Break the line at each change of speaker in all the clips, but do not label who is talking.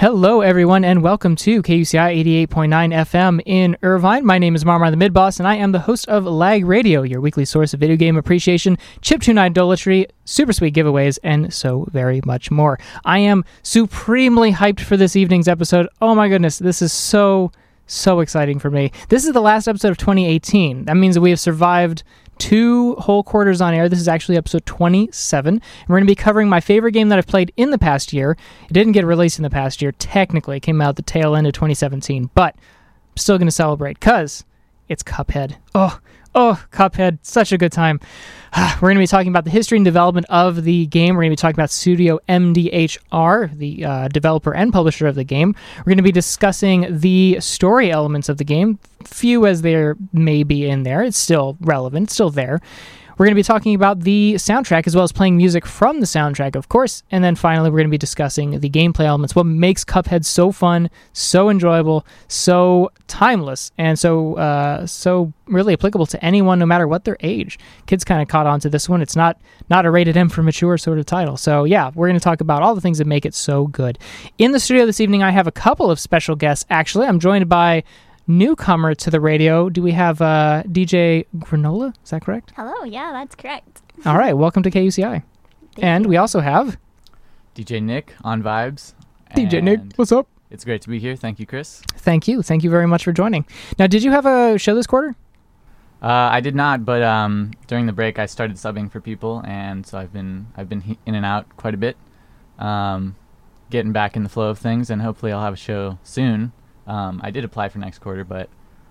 Hello, everyone, and welcome to KUCI 88.9 FM in Irvine. My name is Marmar the Midboss, and I am the host of Lag Radio, your weekly source of video game appreciation, chiptune idolatry, super sweet giveaways, and so very much more. I am supremely hyped for this evening's episode. Oh my goodness, this is so exciting for me. This is the last episode of 2018. That means that we have survived 2 whole quarters on air. This is actually episode 27. And we're going to be covering my favorite game that I've played in the past year. It didn't get released in the past year. Technically, it came out the tail end of 2017. But I'm still going to celebrate because it's Cuphead. Oh, Cuphead. Such a good time. We're going to be talking about the history and development of the game. We're going to be talking about Studio MDHR, the developer and publisher of the game. We're going to be discussing the story elements of the game, few as there may be in there. It's still relevant, still there. We're going to be talking about the soundtrack as well as playing music from the soundtrack, of course. And then finally, we're going to be discussing the gameplay elements, what makes Cuphead so fun, so enjoyable, so timeless, and so really applicable to anyone, no matter what their age. Kids kind of caught on to this one. It's not a rated M for mature sort of title. So yeah, we're going to talk about all the things that make it so good. In the studio this evening, I have a couple of special guests. Actually, I'm joined by newcomer to the radio. Do we have DJ Granola? Is that correct?
Hello, yeah, that's correct.
All right, welcome to KUCI. And we also have
DJ Nick on Vibes.
DJ Nick, what's up?
It's great to be here. Thank you, Chris.
Thank you very much for joining. Now, did you have a show this quarter?
I did not, but during the break I started subbing for people, and so I've been in and out quite a bit, getting back in the flow of things, and hopefully I'll have a show soon. I did apply for next quarter, but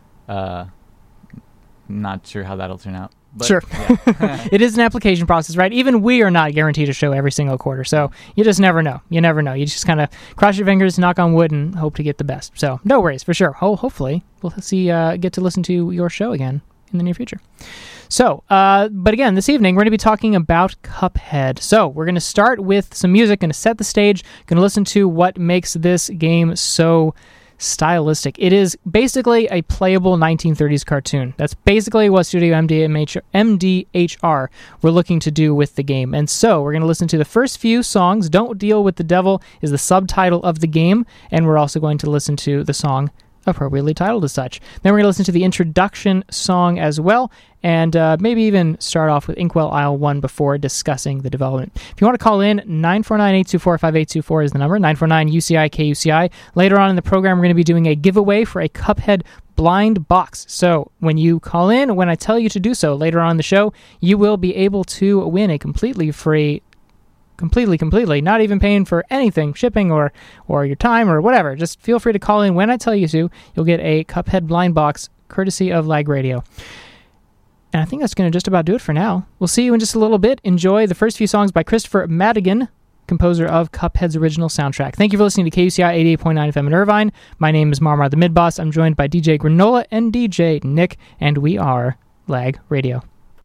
not sure how that'll turn out. But,
sure.
Yeah.
It is an application process, right? Even we are not guaranteed a show every single quarter, so you just never know. You never know. You just kind of cross your fingers, knock on wood, and hope to get the best. So no worries, for sure. Hopefully we'll get to listen to your show again in the near future. So, but again, this evening, we're going to be talking about Cuphead. So, we're going to start with some music, going to set the stage, going to listen to what makes this game so stylistic. It is basically a playable 1930s cartoon. That's basically what Studio MDHR were looking to do with the game. And so, we're going to listen to the first few songs. Don't Deal with the Devil is the subtitle of the game, and we're also going to listen to the song appropriately titled as such. Then we're going to listen to the introduction song as well, and maybe even start off with Inkwell Isle 1 before discussing the development. If you want to call in, 949-824-5824 is the number, 949-UCI-KUCI. Later on in the program, we're going to be doing a giveaway for a Cuphead blind box. So when you call in, when I tell you to do so later on in the show, you will be able to win a completely free, completely, not even paying for anything, shipping or your time or whatever. Just feel free to call in when I tell you to. You'll get a Cuphead blind box courtesy of Lag Radio. And I think that's going to just about do it for now. We'll see you in just a little bit. Enjoy the first few songs by Christopher Madigan, composer of Cuphead's original soundtrack. Thank you for listening to KUCI 88.9 FM in Irvine. My name is Marmar the Midboss. I'm joined by DJ Granola and DJ Nick, and we are Lag Radio.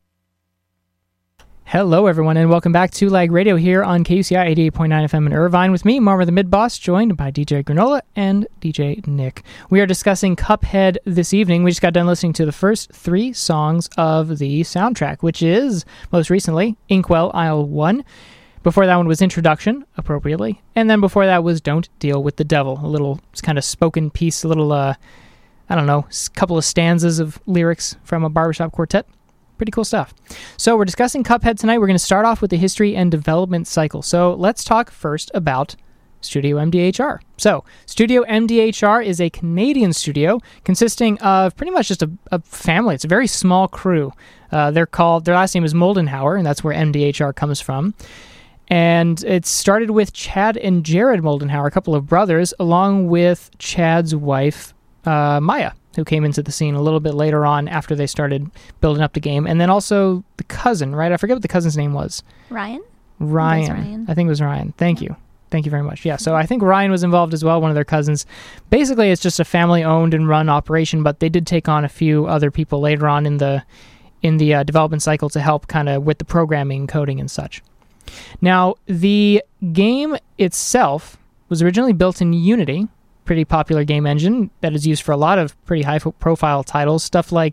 Hello, everyone, and welcome back to Lag Radio here on KUCI 88.9 FM in Irvine with me, Marmar the Midboss, joined by DJ Granola and DJ Nick. We are discussing Cuphead this evening. We just got done listening to the first 3 songs of the soundtrack, which is, most recently, Inkwell Isle 1. Before that one was Introduction, appropriately. And then before that was Don't Deal with the Devil, a little kind of spoken piece, a little, couple of stanzas of lyrics from a barbershop quartet. Pretty cool stuff. So we're discussing Cuphead tonight. We're going to start off with the history and development cycle. So let's talk first about Studio MDHR. So Studio MDHR is a Canadian studio consisting of pretty much just a family. It's a very small crew. Their last name is Moldenhauer, and that's where MDHR comes from. And it started with Chad and Jared Moldenhauer, a couple of brothers, along with Chad's wife, Maya, who came into the scene a little bit later on after they started building up the game. And then also the cousin, right? I forget what the cousin's name was.
Ryan.
I think it was Ryan. Thank you very much. Yeah, so I think Ryan was involved as well, one of their cousins. Basically, it's just a family-owned and run operation, but they did take on a few other people later on in the development cycle to help kind of with the programming, coding, and such. Now, the game itself was originally built in Unity, pretty popular game engine that is used for a lot of pretty high-profile titles, stuff like,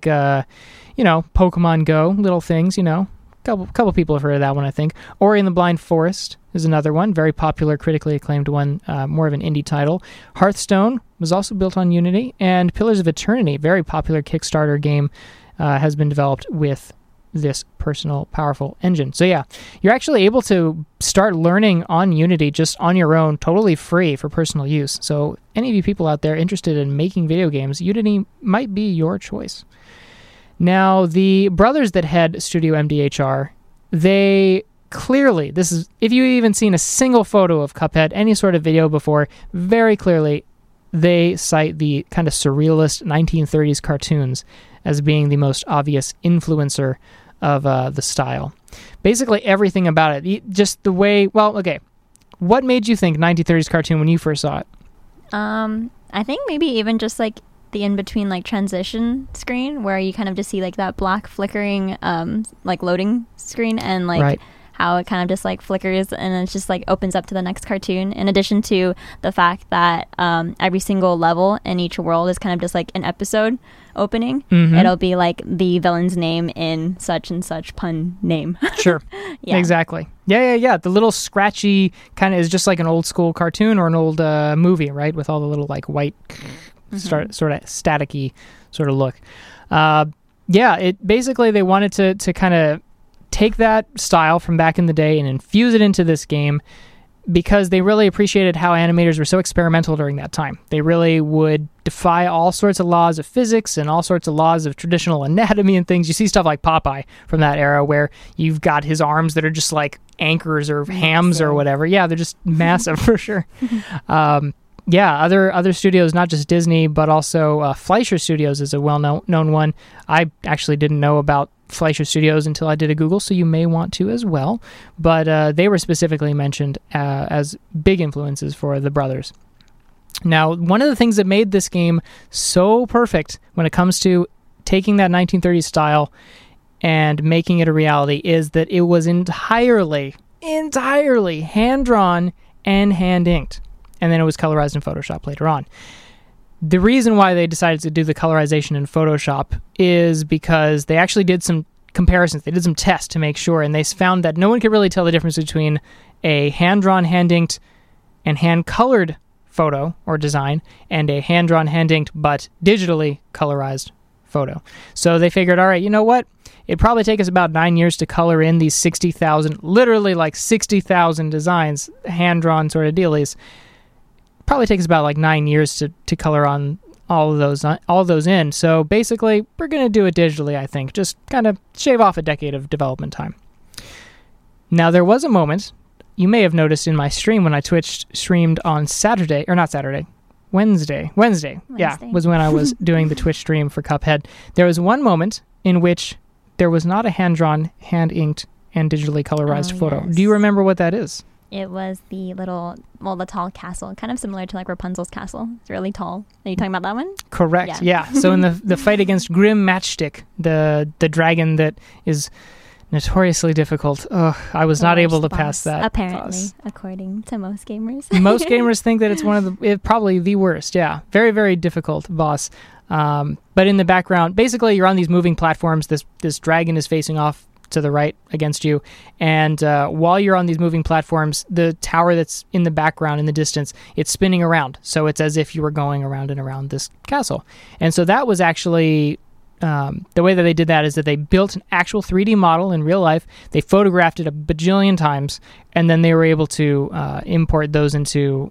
Pokemon Go, little things, couple people have heard of that one, I think. Ori and the Blind Forest is another one, very popular, critically acclaimed one, more of an indie title. Hearthstone was also built on Unity, and Pillars of Eternity, very popular Kickstarter game, has been developed with this personal, powerful engine. So yeah, you're actually able to start learning on Unity just on your own, totally free for personal use. So any of you people out there interested in making video games, Unity might be your choice. Now, the brothers that head Studio MDHR, they clearly, this is, if you've even seen a single photo of Cuphead, any sort of video before, very clearly they cite the kind of surrealist 1930s cartoons as being the most obvious influencer of the style. Basically everything about it, just the way, well, okay, what made you think 1930s cartoon when you first saw it?
I think maybe even just like the in-between like transition screen where you kind of just see like that black flickering like loading screen and like
Right.
how it kind of just like flickers and it just like opens up to the next cartoon, in addition to the fact that every single level in each world is kind of just like an episode opening.
Mhm.
It'll be like the villain's name in such and such pun name.
Sure.
Yeah.
Exactly. Yeah. The little scratchy kind of is just like an old school cartoon or an old movie, right? With all the little like white sort of staticky sort of look. Yeah, it basically they wanted to kind of take that style from back in the day and infuse it into this game because they really appreciated how animators were so experimental during that time. They really would defy all sorts of laws of physics and all sorts of laws of traditional anatomy and things. You see stuff like Popeye from that era where you've got his arms that are just like anchors or hams or whatever. Yeah, they're just massive for sure. Yeah, other studios, not just Disney, but also Fleischer Studios is a well-known one. I actually didn't know about Fleischer Studios until I did a Google, so you may want to as well. But they were specifically mentioned as big influences for the brothers. Now, one of the things that made this game so perfect when it comes to taking that 1930s style and making it a reality is that it was entirely hand-drawn and hand-inked. And then it was colorized in Photoshop later on. The reason why they decided to do the colorization in Photoshop is because they actually did some comparisons. They did some tests to make sure, and they found that no one could really tell the difference between a hand-drawn, hand-inked, and hand-colored photo or design and a hand-drawn, hand-inked, but digitally colorized photo. So they figured, all right, you know what? It'd probably take us about 9 years to color in these 60,000, literally like 60,000 designs, hand-drawn sort of dealies. Probably takes about like 9 years to color on all of those in. So basically, we're going to do it digitally, I think. Just kind of shave off a decade of development time. Now, there was a moment, you may have noticed in my stream when I streamed on Wednesday. Yeah, was when I was doing the Twitch stream for Cuphead. There was one moment in which there was not a hand-drawn, hand-inked, and digitally colorized photo.
Yes.
Do you remember what that is?
It was the the tall castle, kind of similar to like Rapunzel's castle. It's really tall. Are you talking about that one?
Correct. Yeah. So in the fight against Grim Matchstick, the dragon that is notoriously difficult, I was not able to pass that.
Apparently, according to most gamers.
Most gamers think that it's probably the worst. Yeah. Very, very difficult boss. But in the background, basically, you're on these moving platforms. This dragon is facing off to the right against you, and while you're on these moving platforms, the tower that's in the background in the distance, it's spinning around, so it's as if you were going around and around this castle. And so that was actually the way that they did that is that they built an actual 3D model in real life, they photographed it a bajillion times, and then they were able to import those into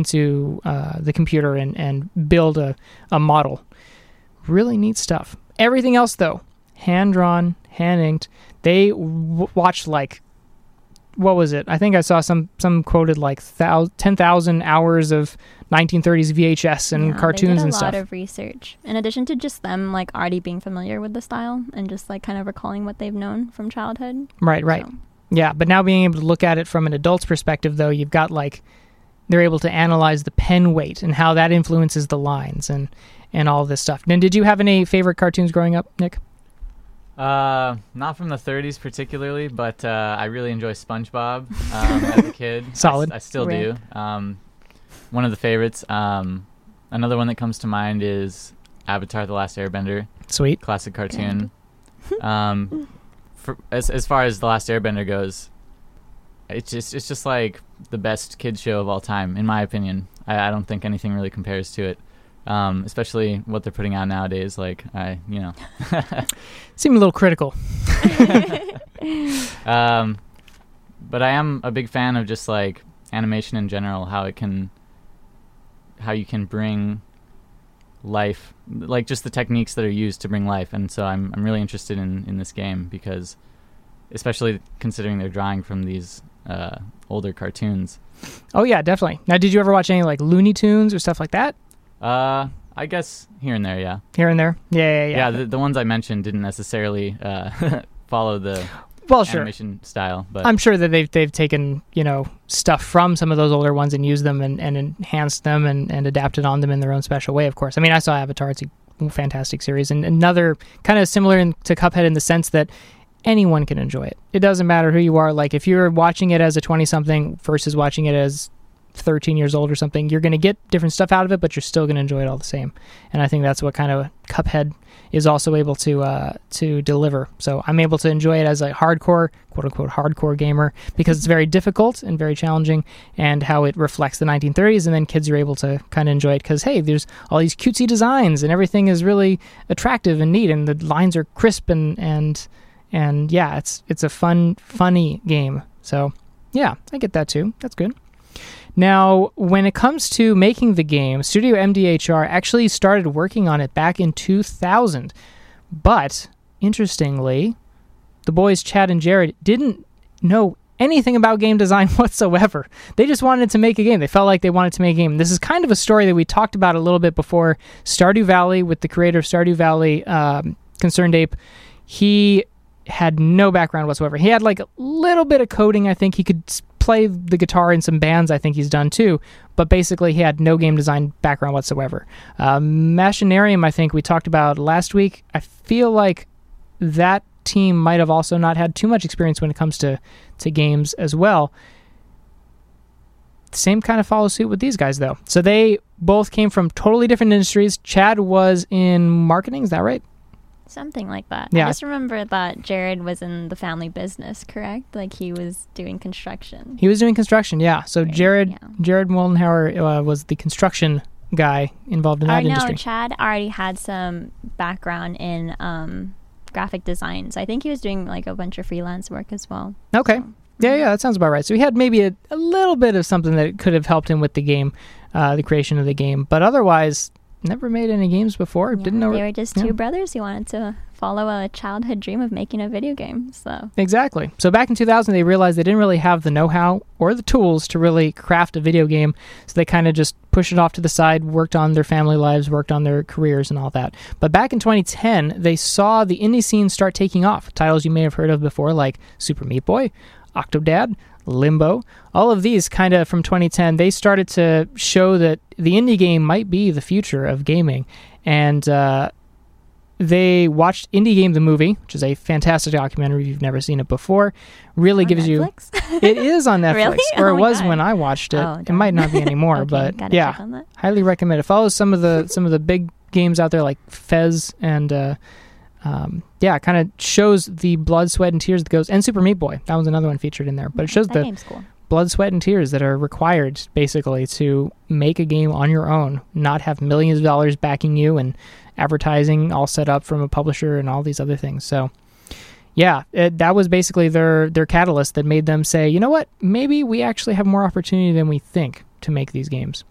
the computer and build a model. Really neat stuff. Everything else though, hand-drawn, hand-inked. They watched like, what was it? I think I saw some quoted like 10,000 hours of 1930s VHS and cartoons and stuff.
They did a lot of research. In addition to just them like already being familiar with the style and just like kind of recalling what they've known from childhood.
Right. So. Yeah, but now being able to look at it from an adult's perspective though, you've got like, they're able to analyze the pen weight and how that influences the lines and all this stuff. And did you have any favorite cartoons growing up, Nick?
Not from the 30s particularly, but I really enjoy SpongeBob as a kid.
Solid.
I still do. One of the favorites. Another one that comes to mind is Avatar: The Last Airbender.
Sweet.
Classic cartoon. As far as The Last Airbender goes, it's just like the best kids show of all time, in my opinion. I don't think anything really compares to it. Especially what they're putting out nowadays. Like,
Seem a little critical.
But I am a big fan of just like animation in general, how you can bring life, like just the techniques that are used to bring life. And so I'm really interested in this game, because especially considering they're drawing from these older cartoons.
Oh yeah, definitely. Now, did you ever watch any like Looney Tunes or stuff like that?
I guess here and there, yeah.
Here and there? Yeah.
Yeah, the ones I mentioned didn't necessarily follow the animation style, but
I'm sure that they've taken, stuff from some of those older ones and used them and enhanced them and adapted on them in their own special way, of course. I mean, I saw Avatar. It's a fantastic series, and another kind of similar to Cuphead in the sense that anyone can enjoy it. It doesn't matter who you are. Like, if you're watching it as a 20-something versus watching it as 13 years old or something, you're going to get different stuff out of it, but you're still going to enjoy it all the same. And I think that's what kind of Cuphead is also able to deliver. So I'm able to enjoy it as a hardcore, quote-unquote hardcore gamer, because it's very difficult and very challenging, and how it reflects the 1930s, and then kids are able to kind of enjoy it because, hey, there's all these cutesy designs, and everything is really attractive and neat, and the lines are crisp, and yeah, it's a funny game. So yeah, I get that too. That's good. Now, when it comes to making the game, Studio MDHR actually started working on it back in 2000. But, interestingly, the boys Chad and Jared didn't know anything about game design whatsoever. They just wanted to make a game. They felt like they wanted to make a game. This is kind of a story that we talked about a little bit before. Stardew Valley, with the creator of Stardew Valley, Concerned Ape, he had no background whatsoever. He had like a little bit of coding. I think he could play the guitar in some bands. I think he's done too, but basically he had no game design background whatsoever. Machinarium, I think we talked about last week. I feel like that team might have also not had too much experience when it comes to games as well. Same kind of follow suit with these guys though. So they both came from totally different industries. Chad was in marketing, is that right?
Something like that.
Yeah.
I just remember that Jared was in the family business, correct? Like, he was doing construction.
He was doing construction, yeah. So
Right,
Jared
yeah.
Moldenhauer was the construction guy involved in that industry.
No, Chad already had some background in graphic design. So I think he was doing like a bunch of freelance work as well.
Okay.
So,
Yeah, that sounds about right. So he had maybe a little bit of something that could have helped him with the game, the creation of the game. But otherwise, never made any games before.
yeah,
Didn't know.
they were just two brothers who wanted to follow a childhood dream of making a video game. So
Exactly. So back in 2000, they realized they didn't really have the know-how or the tools to really craft a video game. So they kind of just pushed it off to the side, worked on their family lives, worked on their careers and all that. But back in 2010, they saw the indie scene start taking off. Titles you may have heard of before, like Super Meat Boy, Octodad, Limbo, all of these kind of from 2010, they started to show that the indie game might be the future of gaming. And they watched Indie Game the Movie, which is a fantastic documentary if you've never seen it before. Really
on
gives
Netflix?
you... It is on Netflix,
Really?
or
Oh
it
my
was
God.
when I watched it.
Oh,
It
darn.
might not be anymore,
Okay,
but
gotta
yeah,
check on that.
highly recommend it. Follow some of the big games out there like Fez and kind of shows the blood, sweat, and tears that goes, and Super Meat Boy. That was another one featured in there, but it shows
that
the
game's cool.
blood, sweat, and tears that are required basically to make a game on your own, not have millions of dollars backing you and advertising all set up from a publisher and all these other things. So yeah, that was basically their catalyst that made them say, you know what, maybe we actually have more opportunity than we think to make these games.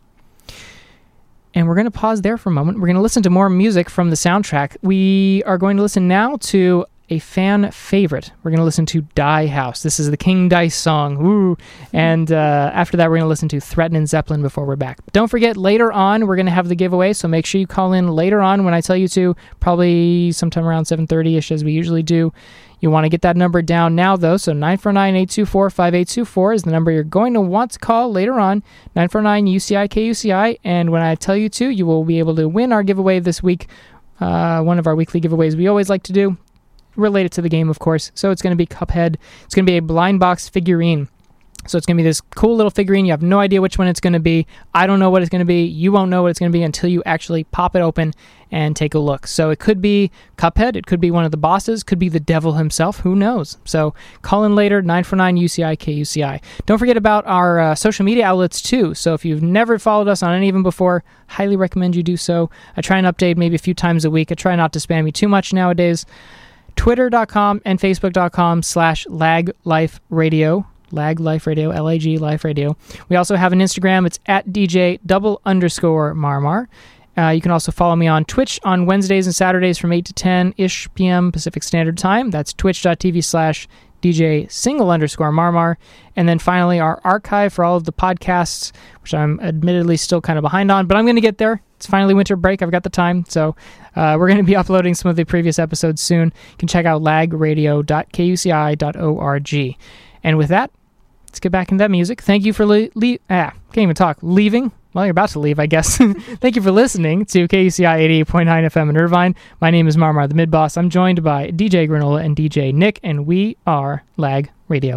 And we're going to pause there for a moment. We're going to listen to more music from the soundtrack. We are going to listen now to a fan favorite. We're going to listen to Die House. This is the King Dice song. Woo! And after that, we're going to listen to Threatening Zeppelin before we're back. Don't forget, later on, we're going to have the giveaway, so make sure you call in later on when I tell you to, probably sometime around 7:30ish as we usually do. You want to get that number down now, though, so 949-824-5824 is the number you're going to want to call later on, 949-UCI-KUCI, and when I tell you to, you will be able to win our giveaway this week, one of our weekly giveaways we always like to do, related to the game, of course. So it's going to be Cuphead. It's going to be a blind box figurine. So it's going to be this cool little figurine. You have no idea which one it's going to be. I don't know what it's going to be. You won't know what it's going to be until you actually pop it open and take a look. So it could be Cuphead, it could be one of the bosses, could be the devil himself, who knows? So call in later, 949-UCI-KUCI. Don't forget about our social media outlets too. So if you've never followed us on any of them before, highly recommend you do so. I try and update maybe a few times a week. I try not to spam you too much nowadays. Twitter.com and Facebook.com/LagLifeRadio. Lag Life Radio, LAG Life Radio. We also have an Instagram. It's at DJ_Marmar. You can also follow me on Twitch on Wednesdays and Saturdays from 8 to 10-ish p.m. Pacific Standard Time. That's twitch.tv/DJ_Marmar. And then finally, our archive for all of the podcasts, which I'm admittedly still kind of behind on, but I'm going to get there. It's finally winter break. I've got the time. So we're going to be uploading some of the previous episodes soon. You can check out lagradio.kuci.org. And with that, let's get back into that music. Thank you for can't even talk. Leaving? Well, you're about to leave, I guess. Thank you for listening to KUCI 88.9 FM in Irvine. My name is Marmar, the mid-boss. I'm joined by DJ Granola and DJ Nick, and we are Lag Radio.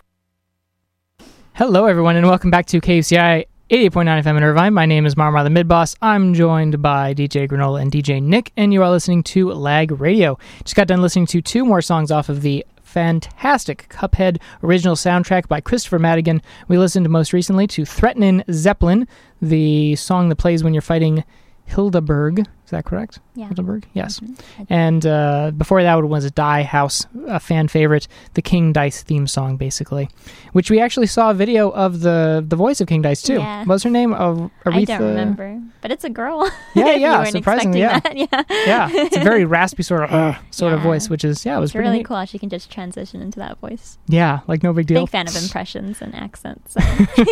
Hello, everyone, and welcome back to KUCI 88.9 FM in Irvine. My name is Marmar, the mid-boss. I'm joined by DJ Granola and DJ Nick, and you are listening to Lag Radio. Just got done listening to two more songs off of the fantastic Cuphead original soundtrack by Christopher Madigan. We listened most recently to Threatenin' Zeppelin, the song that plays when you're fighting Hildeberg. Is that correct?
Yeah.
Hildeberg? Yes.
Mm-hmm.
And before that was Die House, a fan favorite, the King Dice theme song, basically, which we actually saw a video of the voice of King Dice, too.
Yeah.
What was her name? Aretha?
I don't remember, but it's a girl.
Yeah,
You weren't
surprisingly,
expecting that.
Yeah, it's a very raspy sort of voice, which is, it was
It's
pretty
really
neat.
cool how she can just transition into that voice.
Yeah, like no big deal.
Big fan of impressions and accents. So.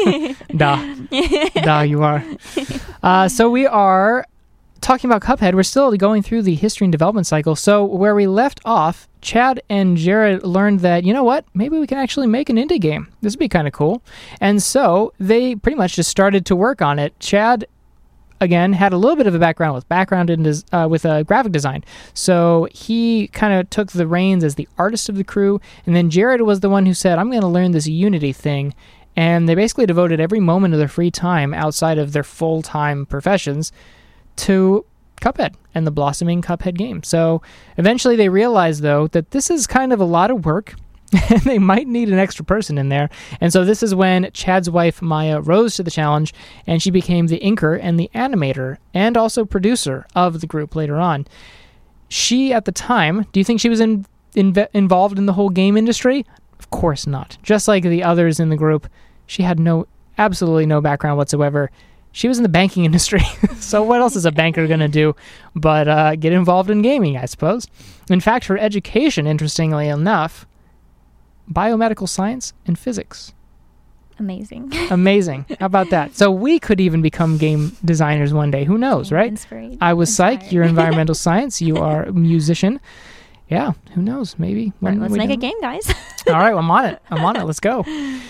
Da, you are. So we are talking about Cuphead. We're still going through the history and development cycle. So where we left off, Chad and Jared learned that, you know what, maybe we can actually make an indie game. This would be kind of cool. And so they pretty much just started to work on it. Chad, again, had a little bit of a background with graphic design. So he kind of took the reins as the artist of the crew. And then Jared was the one who said, I'm going to learn this Unity thing. And they basically devoted every moment of their free time outside of their full-time professions to Cuphead and the blossoming Cuphead game. So eventually they realized, though, that this is kind of a lot of work and they might need an extra person in there. And so this is when Chad's wife, Maya, rose to the challenge, and she became the inker and the animator and also producer of the group later on. She, at the time, do you think she was involved in the whole game industry? Of course not. Just like the others in the group, she had absolutely no background whatsoever. She was in the banking industry, so what else is a banker going to do but get involved in gaming, I suppose? In fact, her education, interestingly enough, biomedical science and physics.
Amazing.
Amazing. How about that? So we could even become game designers one day. Who knows, right? I was psych. You're environmental science. You are a musician. Yeah, who knows? Maybe.
Let's make a game, guys.
All right, I'm on it. Let's go.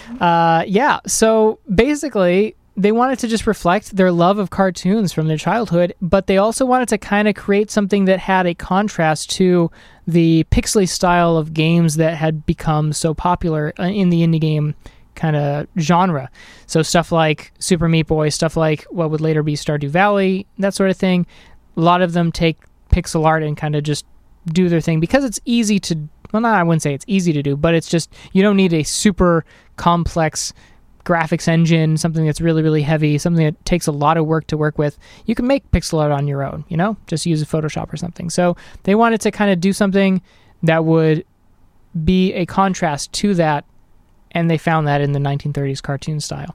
So basically, they wanted to just reflect their love of cartoons from their childhood, but they also wanted to kind of create something that had a contrast to the pixely style of games that had become so popular in the indie game kind of genre. So stuff like Super Meat Boy, stuff like what would later be Stardew Valley, that sort of thing. A lot of them take pixel art and kind of just do their thing because it's easy to, I wouldn't say it's easy to do, but it's just, you don't need a super complex graphics engine, something that's really, really heavy, something that takes a lot of work to work with. You can make pixel art on your own, just use a Photoshop or something. So they wanted to kind of do something that would be a contrast to that, and they found that in the 1930s cartoon style.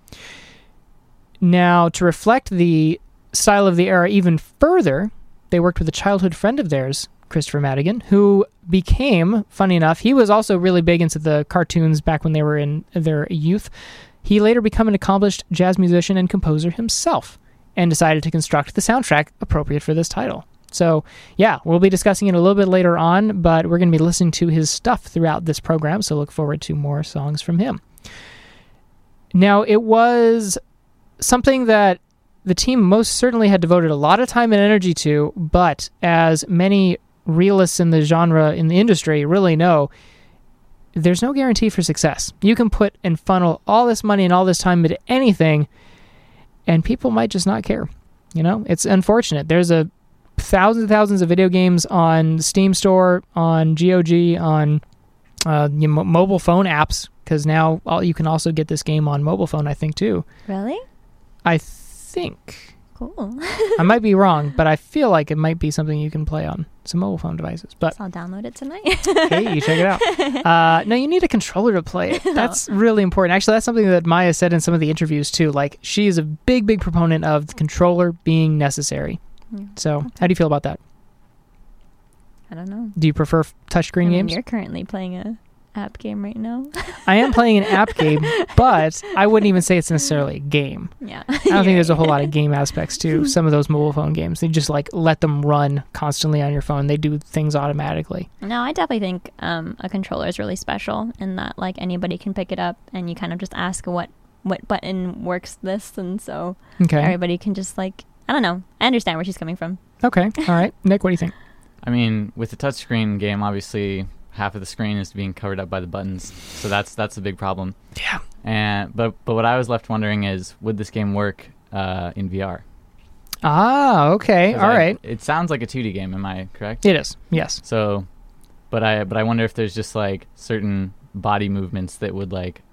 Now, to reflect the style of the era even further, they worked with a childhood friend of theirs, Christopher Madigan, who became, funny enough, he was also really big into the cartoons back when they were in their youth. He later became an accomplished jazz musician and composer himself and decided to construct the soundtrack appropriate for this title. So, yeah, we'll be discussing it a little bit later on, but we're going to be listening to his stuff throughout this program, so look forward to more songs from him. Now, it was something that the team most certainly had devoted a lot of time and energy to, but as many realists in the genre, in the industry, really know, there's no guarantee for success. You can put and funnel all this money and all this time into anything, and people might just not care. It's unfortunate. There's a thousands and thousands of video games on Steam Store, on GOG, on mobile phone apps, because now you can also get this game on mobile phone, I think, too.
Really?
I think.
Cool.
I might be wrong, but I feel like it might be something you can play on some mobile phone devices. But
I'll download it tonight.
hey, you check it out. No, you need a controller to play it. That's really important. Actually, that's something that Maya said in some of the interviews, too. Like, she is a big, big proponent of the controller being necessary.
Yeah.
So, how do you feel about that?
I don't know.
Do you prefer touchscreen games?
You're currently playing a app game right now.
I am playing an app game, but I wouldn't even say it's necessarily a game.
Yeah.
I don't think there's a whole lot of game aspects to some of those mobile phone games. They just like let them run constantly on your phone. They do things automatically.
No, I definitely think a controller is really special in that like anybody can pick it up and you kind of just ask what button works this, and so everybody can just like, I don't know. I understand where she's coming from.
Okay. All right. Nick, what do you think?
I mean, with the touchscreen game, obviously half of the screen is being covered up by the buttons, so that's a big problem.
Yeah.
But what I was left wondering is, would this game work in VR?
Ah, okay. All right.
It sounds like a 2D game. Am I correct?
It is. Yes.
So, but I wonder if there's just like certain body movements that would like,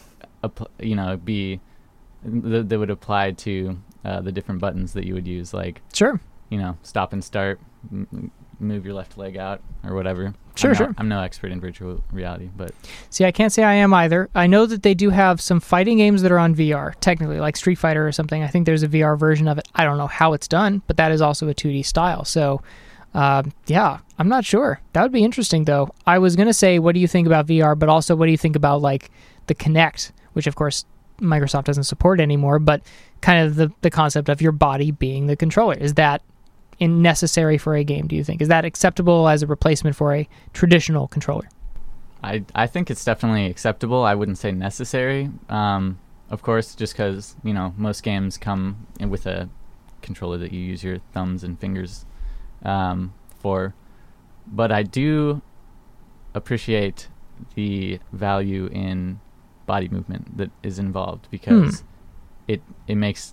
be that would apply to the different buttons that you would use, like
sure.
Stop and start, move your left leg out, or whatever.
Sure.
I'm no expert in virtual reality, but
see, I can't say I am either. I know that they do have some fighting games that are on VR, technically, like Street Fighter or something. I think there's a VR version of it. I don't know how it's done, but that is also a 2D style. So, yeah, I'm not sure. That would be interesting, though. I was going to say, what do you think about VR, but also what do you think about, like, the Kinect, which, of course, Microsoft doesn't support anymore, but kind of the concept of your body being the controller. Is that necessary for a game, do you think? Is that acceptable as a replacement for a traditional controller?
I think it's definitely acceptable. I wouldn't say necessary. Of course, just because, most games come in with a controller that you use your thumbs and fingers for. But I do appreciate the value in body movement that is involved, because it makes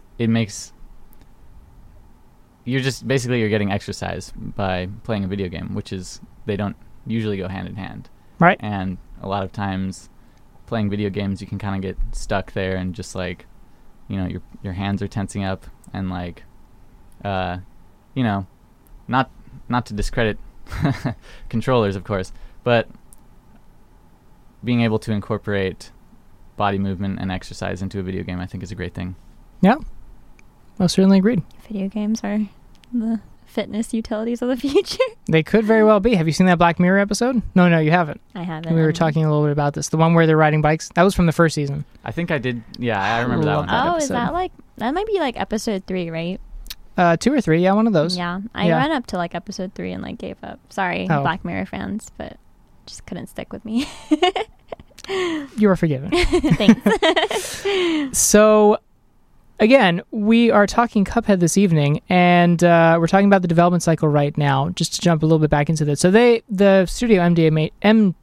you're getting exercise by playing a video game, which is, they don't usually go hand in hand.
Right.
And a lot of times playing video games, you can kind of get stuck there and just like, your hands are tensing up and like, not to discredit controllers, of course, but being able to incorporate body movement and exercise into a video game, I think, is a great thing.
Yeah. Most certainly agreed.
Video games are the fitness utilities of the future.
They could very well be. Have you seen that Black Mirror episode? No, you haven't.
I haven't.
We were talking a little bit about this. The one where they're riding bikes. That was from the first season.
I think I did. Yeah, I remember that one.
Oh, is that like, that might be like episode 3, right?
2 or 3, yeah, one of those.
Yeah, I ran up to like episode 3 and like gave up. Sorry, Black Mirror fans, but just couldn't stick with me.
You are forgiven.
Thanks.
So, again, we are talking Cuphead this evening, and we're talking about the development cycle right now, just to jump a little bit back into that. So the studio MDHR,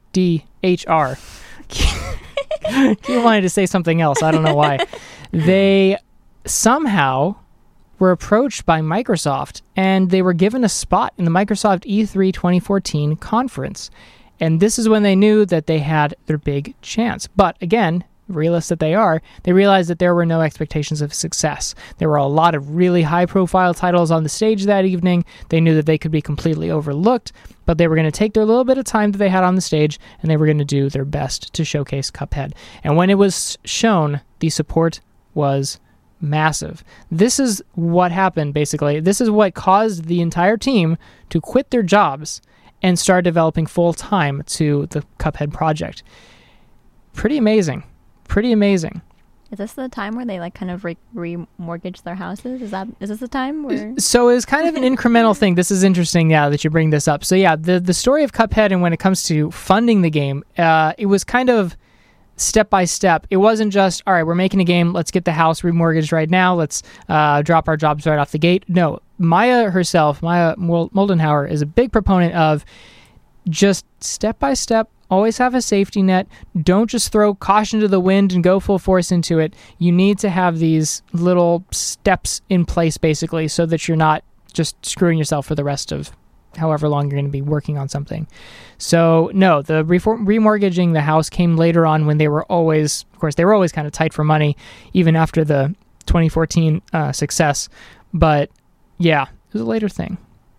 you wanted to say something else, I don't know why. They somehow were approached by Microsoft, and they were given a spot in the Microsoft E3 2014 conference. And this is when they knew that they had their big chance. But again, realists that they are, they realized that there were no expectations of success. There were a lot of really high-profile titles on the stage that evening. They knew that they could be completely overlooked, but they were going to take their little bit of time that they had on the stage, and they were going to do their best to showcase Cuphead. And when it was shown, the support was massive. This is what happened, basically. This is what caused the entire team to quit their jobs and start developing full-time to the Cuphead project. Pretty amazing.
Is this the time where they like kind of remortgage their houses? Is this the time where?
So it's kind of an incremental thing. This is interesting now that you bring this up. So yeah, the story of Cuphead, and when it comes to funding the game, it was kind of step by step. It wasn't just, all right, we're making a game, let's get the house remortgaged right now, let's drop our jobs right off the gate. No, Maya Moldenhauer, is a big proponent of just step by step, always have a safety net. Don't just throw caution to the wind and go full force into it. You need to have these little steps in place, basically, so that you're not just screwing yourself for the rest of however long you're going to be working on something. So no, the remortgaging the house came later on when they were always kind of tight for money, even after the 2014 success. But yeah, it was a later thing.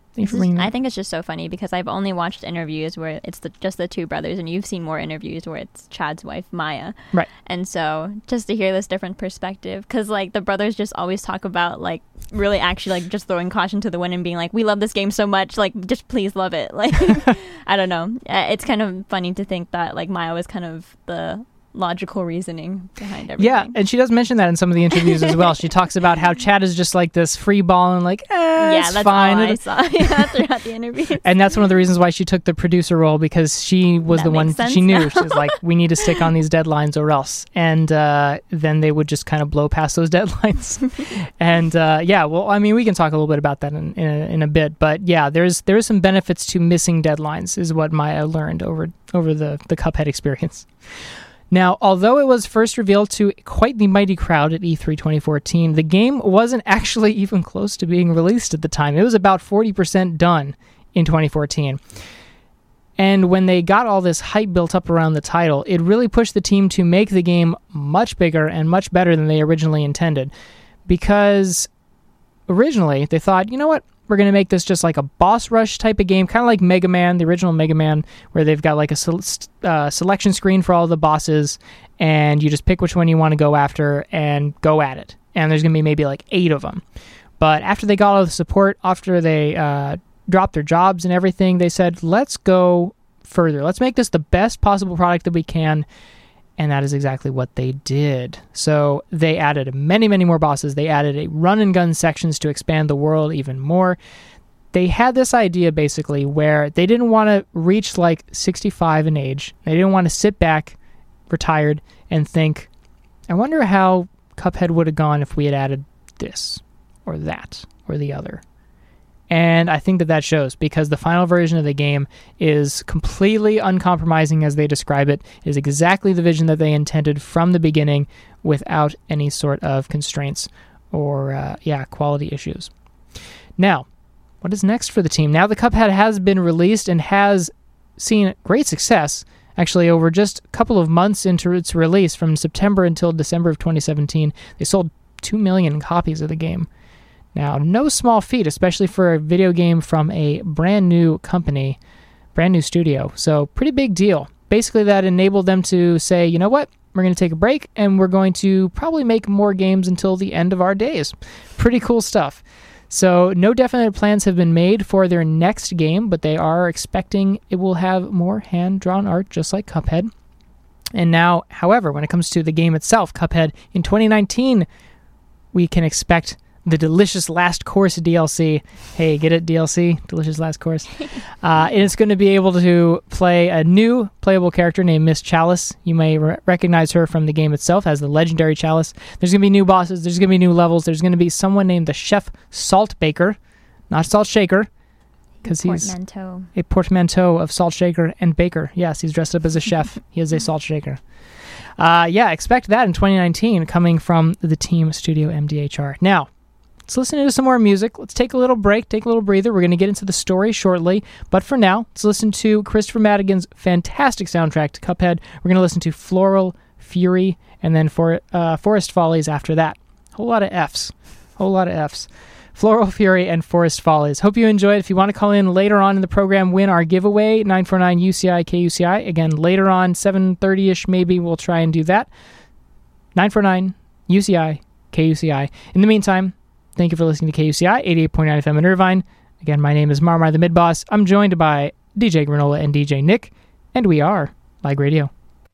I think it's just so funny because I've only watched interviews where it's just the two brothers, and you've seen more interviews where it's Chad's wife, Maya.
Right.
And so just to hear this different perspective, because like the brothers just always talk about like really actually like just throwing caution to the wind and being like, we love this game so much, like just please love it. Like, I don't know. It's kind of funny to think that like Maya was kind of the logical reasoning behind everything.
Yeah, and she does mention that in some of the interviews as well. She talks about how Chad is just like this free ball and like, it's
that's
fine.
All I saw throughout the interview.
And that's one of the reasons why she took the producer role, because she was
that
the one
sense
she knew.
now.
She was like, we need to stick on these deadlines or else. And then they would just kind of blow past those deadlines. And well, I mean, we can talk a little bit about that in a bit. But yeah, there's some benefits to missing deadlines, is what Maya learned over the Cuphead experience. Now, although it was first revealed to quite the mighty crowd at E3 2014, the game wasn't actually even close to being released at the time. It was about 40% done in 2014. And when they got all this hype built up around the title, it really pushed the team to make the game much bigger and much better than they originally intended. Because originally they thought, you know what? We're going to make this just like a boss rush type of game, kind of like Mega Man, the original Mega Man, where they've got like a selection screen for all the bosses, and you just pick which one you want to go after and go at it. And there's going to be maybe like 8 of them. But after they got all the support, after they dropped their jobs and everything, they said, let's go further. Let's make this the best possible product that we can. And that is exactly what they did. So they added many, many more bosses. They added a run-and-gun sections to expand the world even more. They had this idea, basically, where they didn't want to reach, like, 65 in age. They didn't want to sit back, retired, and think, I wonder how Cuphead would have gone if we had added this, or that, or the other. And I think that shows, because the final version of the game is completely uncompromising as they describe it. It is exactly the vision that they intended from the beginning, without any sort of constraints or quality issues. Now, what is next for the team? Now the Cuphead has been released and has seen great success. Actually, over just a couple of months into its release, from September until December of 2017, they sold 2 million copies of the game. Now, no small feat, especially for a video game from a brand new company, brand new studio. So, pretty big deal. Basically, that enabled them to say, you know what, we're going to take a break, and we're going to probably make more games until the end of our days. Pretty cool stuff. So, no definite plans have been made for their next game, but they are expecting it will have more hand-drawn art, just like Cuphead. And now, however, when it comes to the game itself, Cuphead, in 2019, we can expect the Delicious Last Course DLC. Hey, get it, DLC? Delicious Last Course. And it's going to be able to play a new playable character named Miss Chalice. You may recognize her from the game itself as the legendary Chalice. There's going to be new bosses. There's going to be new levels. There's going to be someone named the Chef Salt Baker, not Salt Shaker, because he's a portmanteau of Salt Shaker and Baker. Yes, he's dressed up as a chef. He is a Salt Shaker. Expect that in 2019 coming from the team Studio MDHR. Now, let's listen to some more music. Let's take a little break, take a little breather. We're going to get into the story shortly. But for now, let's listen to Christopher Madigan's fantastic soundtrack to Cuphead. We're going to listen to Floral Fury and then Forest Follies after that. Whole lot of Fs. Floral Fury and Forest Follies. Hope you enjoyed. If you want to call in later on in the program, win our giveaway, 949-UCI-KUCI. Again, later on, 7:30-ish maybe, we'll try and do that. 949-UCI-KUCI. In the meantime, thank you for listening to KUCI 88.9 FM in Irvine. Again, my name is Marmar the Midboss. I'm joined by DJ Granola and DJ Nick, and we are Lag Radio.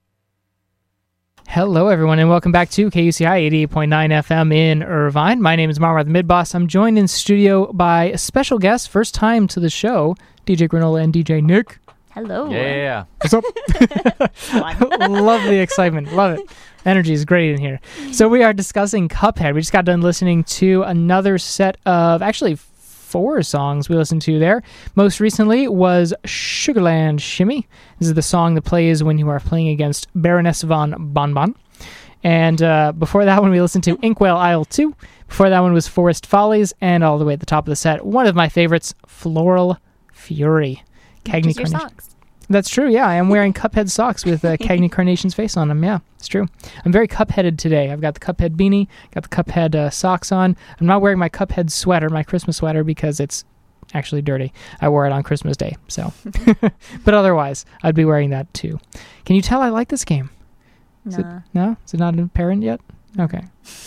Hello, everyone, and welcome back to KUCI 88.9 FM in Irvine. My name is Marmar the Midboss. I'm joined in studio by a special guest, first time to the show, DJ Granola and DJ Nick.
Hello.
Yeah.
What's up? Love the excitement. Love it. Energy is great in here. So we are discussing Cuphead. We just got done listening to another set of, actually 4 songs we listened to there. Most recently was Sugarland Shimmy. This is the song that plays when you are playing against Baroness von Bonbon. And before that one, we listened to Inkwell Isle 2. Before that one was Forest Follies. And all the way at the top of the set, one of my favorites, Floral Fury.
Cagney Carnation. Socks.
That's true, yeah. I am wearing Cuphead socks with Cagney Carnation's face on them. Yeah, it's true. I'm very Cupheaded today. I've got the Cuphead beanie, got the Cuphead socks on. I'm not wearing my Cuphead sweater, my Christmas sweater, because it's actually dirty. I wore it on Christmas Day, so. But otherwise, I'd be wearing that too. Can you tell I like this game?
No?
Is it not apparent yet? Okay.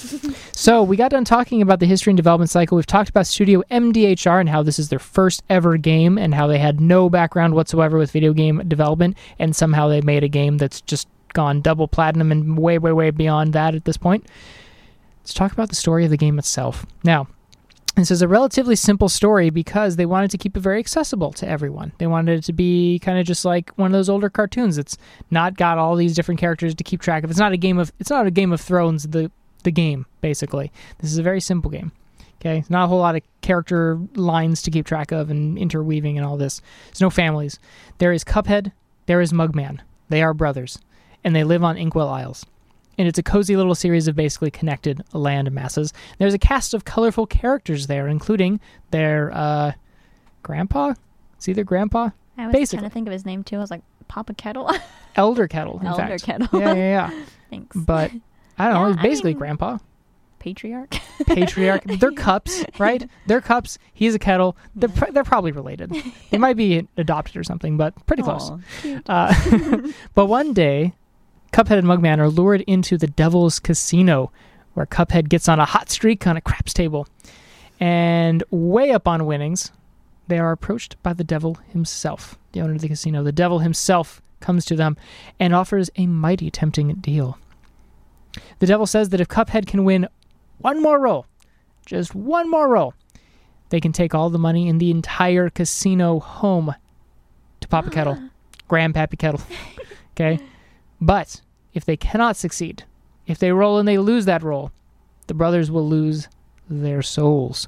So we got done talking about the history and development cycle. We've talked about Studio MDHR and how this is their first ever game and how they had no background whatsoever with video game development, and somehow they made a game that's just gone double platinum and way, way, way beyond that at this point. Let's talk about the story of the game itself. Now, this is a relatively simple story because they wanted to keep it very accessible to everyone. They wanted it to be kind of just like one of those older cartoons. It's not got all these different characters to keep track of. It's not a Game of Thrones, the game, basically. This is a very simple game. Okay? Not a whole lot of character lines to keep track of and interweaving and all this. There's no families. There is Cuphead. There is Mugman. They are brothers. And they live on Inkwell Isles. And it's a cozy little series of basically connected land masses. There's a cast of colorful characters there, including their grandpa. Is he their grandpa?
I was trying to think of his name too. I was like, Papa Kettle?
Elder Kettle, in
Elder
fact.
Kettle.
Yeah.
Thanks.
But, I don't know, he's basically grandpa.
Patriarch.
They're cups, right? They're cups. He's a kettle. They're probably related. They might be adopted or something, but pretty close.
Cute.
But one day, Cuphead and Mugman are lured into the Devil's Casino, where Cuphead gets on a hot streak on a craps table. And way up on winnings, they are approached by the devil himself, the owner of the casino. The devil himself comes to them and offers a mighty tempting deal. The devil says that if Cuphead can win one more roll, just one more roll, they can take all the money in the entire casino home to Papa Kettle, Grandpappy Kettle. Okay? But if they cannot succeed, if they roll and they lose that roll, the brothers will lose their souls.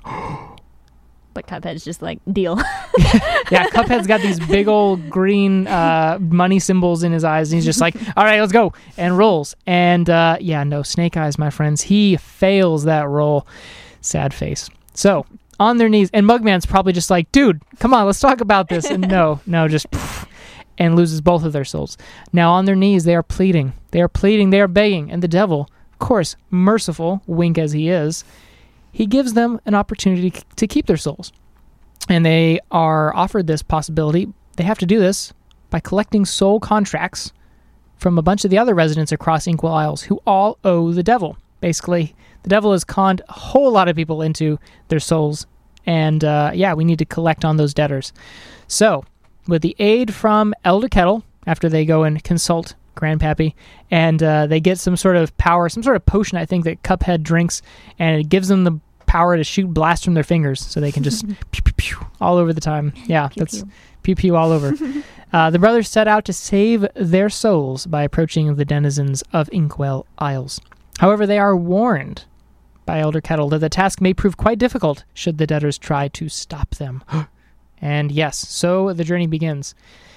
But Cuphead's just like, deal.
Yeah, Cuphead's got these big old green money symbols in his eyes, and he's just like, all right, let's go, and rolls. And Snake Eyes, my friends, he fails that roll. Sad face. So, on their knees, and Mugman's probably just like, dude, come on, let's talk about this. And no, just... and loses both of their souls. Now on their knees, they are pleading. They are begging. And the devil, of course, merciful, wink as he is, he gives them an opportunity to keep their souls. And they are offered this possibility. They have to do this by collecting soul contracts from a bunch of the other residents across Inkwell Isles who all owe the devil. Basically, the devil has conned a whole lot of people into their souls. And we need to collect on those debtors. So, with the aid from Elder Kettle, after they go and consult Grandpappy, and they get some sort of power, some sort of potion, I think, that Cuphead drinks, and it gives them the power to shoot blasts from their fingers, so they can just pew, pew, pew, all over the time. Yeah, that's pew, pew all over. The brothers set out to save their souls by approaching the denizens of Inkwell Isles. However, they are warned by Elder Kettle that the task may prove quite difficult should the debtors try to stop them. And yes, so the journey begins.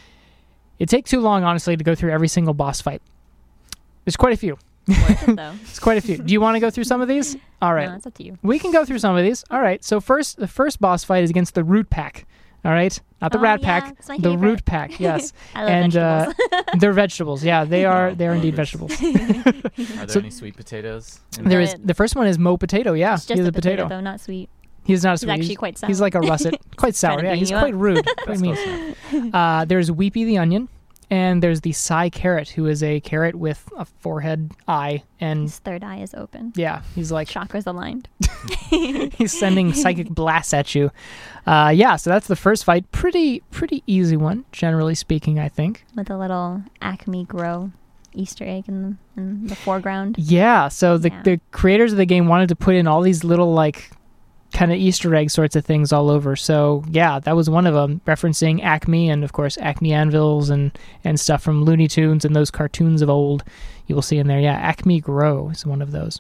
It takes too long, honestly, to go through every single boss fight. There's quite a few.
Worth it, though.
It's quite a few. Do you want to go through some of these? All right.
No, it's up to you.
We can go through some of these. All right. So the first boss fight is against the Root Pack. All right? Not the Rat Pack. The Root Pack, yes.
I love vegetables.
They're vegetables. Yeah, they are indeed vegetables.
Are there any sweet potatoes?
There is. The first one is Mo Potato, yeah.
It's just a potato, though, not sweet.
He's not sweet.
He's actually quite sour.
He's like a russet. Quite sour, yeah. He's quite rude. I mean, there's Weepy the Onion, and there's the Psy Carrot, who is a carrot with a forehead eye. And
his third eye is open.
Yeah, he's like...
chakras aligned.
He's sending psychic blasts at you. So that's the first fight. Pretty easy one, generally speaking, I think.
With a little Acme Grow Easter egg in the foreground.
Yeah, so the creators of the game wanted to put in all these little, like... kind of Easter egg sorts of things all over. So yeah, that was one of them, referencing Acme and of course Acme Anvils and stuff from Looney Tunes and those cartoons of old. You will see in there. Yeah, Acme Grow is one of those.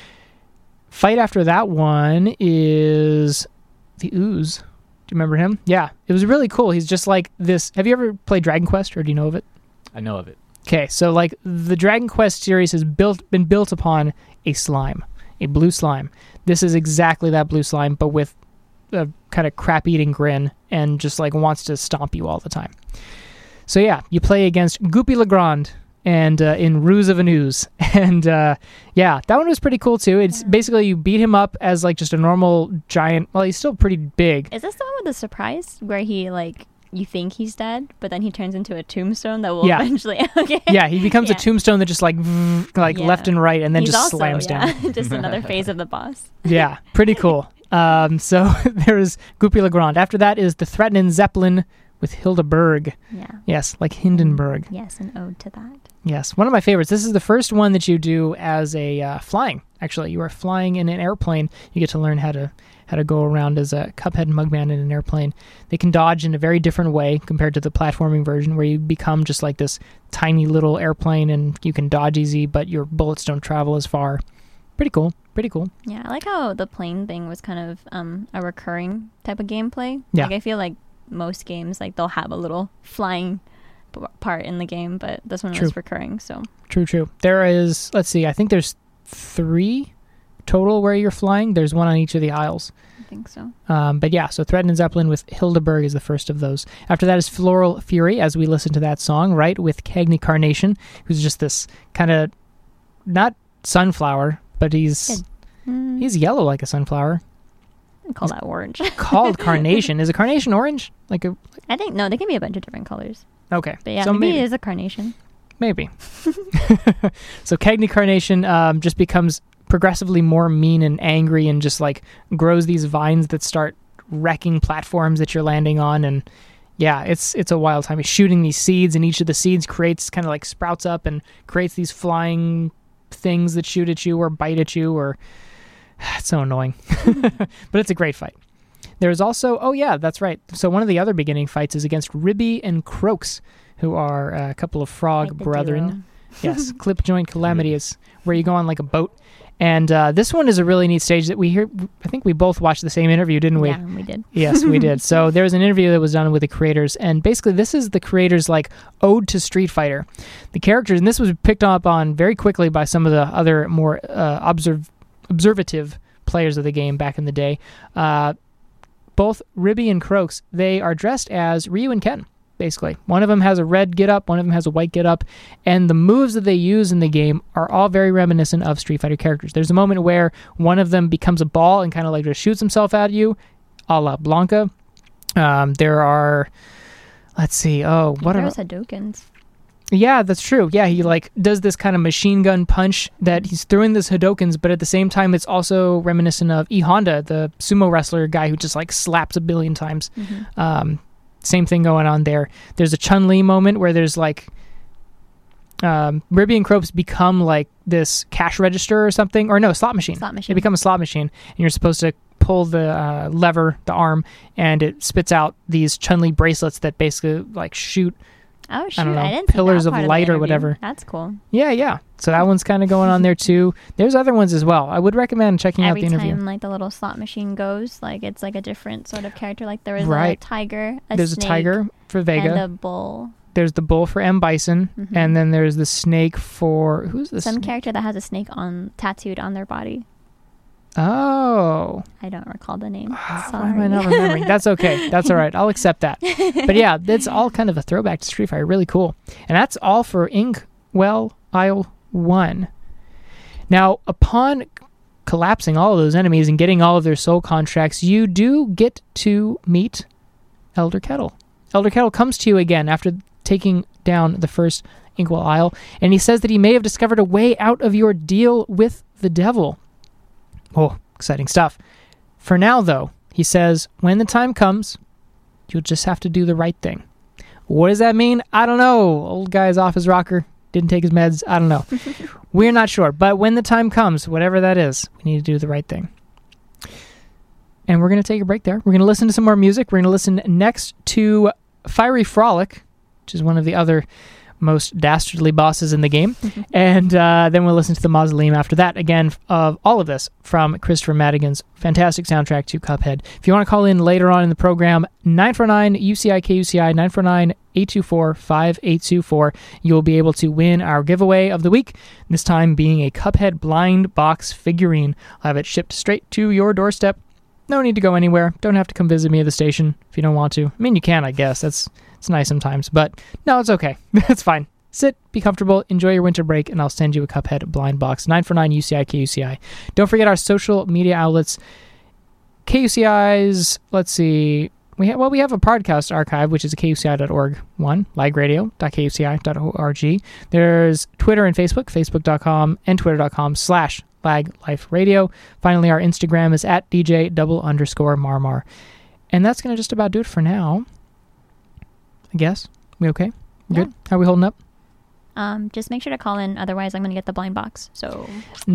Fight after that one is the Ooze. Do you remember him? Yeah, it was really cool. He's just like this. Have you ever played Dragon Quest, or do you know of it?
I know of it.
Okay, so like the Dragon Quest series has been built upon a slime, a blue slime. This is exactly that blue slime, but with a kind of crap-eating grin and just like wants to stomp you all the time. So yeah, you play against Goopy Legrand and in Ruse of Anuse. And yeah, that one was pretty cool too. It's basically you beat him up as like just a normal giant, well, he's still pretty big.
Is this the one with the surprise where he like, you think he's dead, but then he turns into a tombstone that will eventually... Okay.
Yeah, he becomes a tombstone that just like left and right and then he's just also, slams down.
Just another phase of the boss.
Yeah, pretty cool. So there's Goopy Legrand. After that is the Threatening Zeppelin with Hildeberg. Yeah. Yes, like Hindenburg.
Yes, an ode to that.
Yes, one of my favorites. This is the first one that you do as a flying. Actually, you are flying in an airplane. You get to learn how to go around as a Cuphead Mugman in an airplane. They can dodge in a very different way compared to the platforming version where you become just like this tiny little airplane and you can dodge easy, but your bullets don't travel as far. Pretty cool.
Yeah, I like how the plane thing was kind of a recurring type of gameplay.
Yeah.
Like I feel like most games, like they'll have a little flying part in the game, but this one was recurring, so. True.
There is, let's see, I think there's 3 total where you're flying. There's one on each of the aisles.
I think so.
But yeah, so Threatening Zeppelin with Hildeberg is the first of those. After that is Floral Fury, as we listen to that song, right, with Cagney Carnation, who's just this kind of, not sunflower, but he's yellow like a sunflower.
I call that orange.
Called Carnation. Is a carnation orange?
I think, no, they can be a bunch of different colors.
Okay.
But yeah, so maybe it is a carnation.
Maybe. So Cagney Carnation just becomes progressively more mean and angry and just like grows these vines that start wrecking platforms that you're landing on. And yeah, it's a wild time. He's shooting these seeds, and each of the seeds creates kind of like sprouts up and creates these flying things that shoot at you or bite at you, or it's so annoying. But it's a great fight. There's also, oh yeah, that's right. So one of the other beginning fights is against Ribby and Croaks, who are a couple of frog brethren. Yes, Clip Joint Calamity is where you go on like a boat. And this one is a really neat stage that we hear. I think we both watched the same interview, didn't we?
Yeah, we did.
Yes, we did. So there was an interview that was done with the creators, and basically this is the creators' like ode to Street Fighter. The characters, and this was picked up on very quickly by some of the other more observative players of the game back in the day. Both Ribby and Croaks, they are dressed as Ryu and Ken. Basically, one of them has a red get-up, one of them has a white get-up, and the moves that they use in the game are all very reminiscent of Street Fighter characters. There's a moment where one of them becomes a ball and kind of like just shoots himself at you, a la Blanca. There are, let's see, what are
Hadokens?
Yeah, that's true. Yeah, he like does this kind of machine gun punch that he's throwing this Hadokens, but at the same time, it's also reminiscent of E Honda, the sumo wrestler guy who just like slaps a billion times. Mm-hmm. Same thing going on there. There's a Chun-Li moment where there's like Ribby and Croaks become like this cash register or something, or no, slot machine. They become a slot machine, and you're supposed to pull the lever, the arm, and it spits out these Chun-Li bracelets that basically like shoot.
Oh shoot!
I don't know,
didn't
pillars of light or whatever.
That's cool.
Yeah. So that one's kind of going on there too. There's other ones as well. I would recommend checking out the interview.
Every time like the little slot machine goes, like it's like a different sort of character. Like there is a tiger, there's
snake, a tiger for Vega,
and a bull.
There's the bull for M. Bison, and then there's the snake for who's this?
Some character that has a snake tattooed on their body.
Oh.
I don't recall the name.
Why am I not remembering? That's okay. That's all right. I'll accept that. But yeah, it's all kind of a throwback to Street Fighter. Really cool. And that's all for Inkwell Isle 1. Now, upon collapsing all of those enemies and getting all of their soul contracts, you do get to meet Elder Kettle. Elder Kettle comes to you again after taking down the first Inkwell Isle, and he says that he may have discovered a way out of your deal with the devil. Oh, exciting stuff. For now, though, he says, when the time comes, you'll just have to do the right thing. What does that mean? I don't know. Old guy's off his rocker. Didn't take his meds. I don't know. We're not sure. But when the time comes, whatever that is, we need to do the right thing. And we're going to take a break there. We're going to listen to some more music. We're going to listen next to Fiery Frolic, which is one of the other most dastardly bosses in the game. And then we'll listen to the Mausoleum after that. Again, of all of this from Christopher Madigan's fantastic soundtrack to Cuphead. If you want to call in later on in the program, 949-UCI-KUCI, 949-824-5824. You'll be able to win our giveaway of the week, this time being a Cuphead blind box figurine. I'll have it shipped straight to your doorstep. No need to go anywhere. Don't have to come visit me at the station if you don't want to. I mean, you can, I guess. It's nice sometimes, but no, it's okay. It's fine. Sit, be comfortable, enjoy your winter break, and I'll send you a Cuphead blind box. 949-UCI-KUCI. Don't forget our social media outlets. KUCI's, let's see, we have a podcast archive, which is a KUCI.org one, lagradio.kuci.org. There's Twitter and Facebook, facebook.com and twitter.com/lagliferadio. Finally, our Instagram is at DJ_Marmar. And that's going to just about do it for now. I guess. We okay?
Yeah.
Good? How are we holding up?
Just make sure to call in, otherwise I'm going to get the blind box. So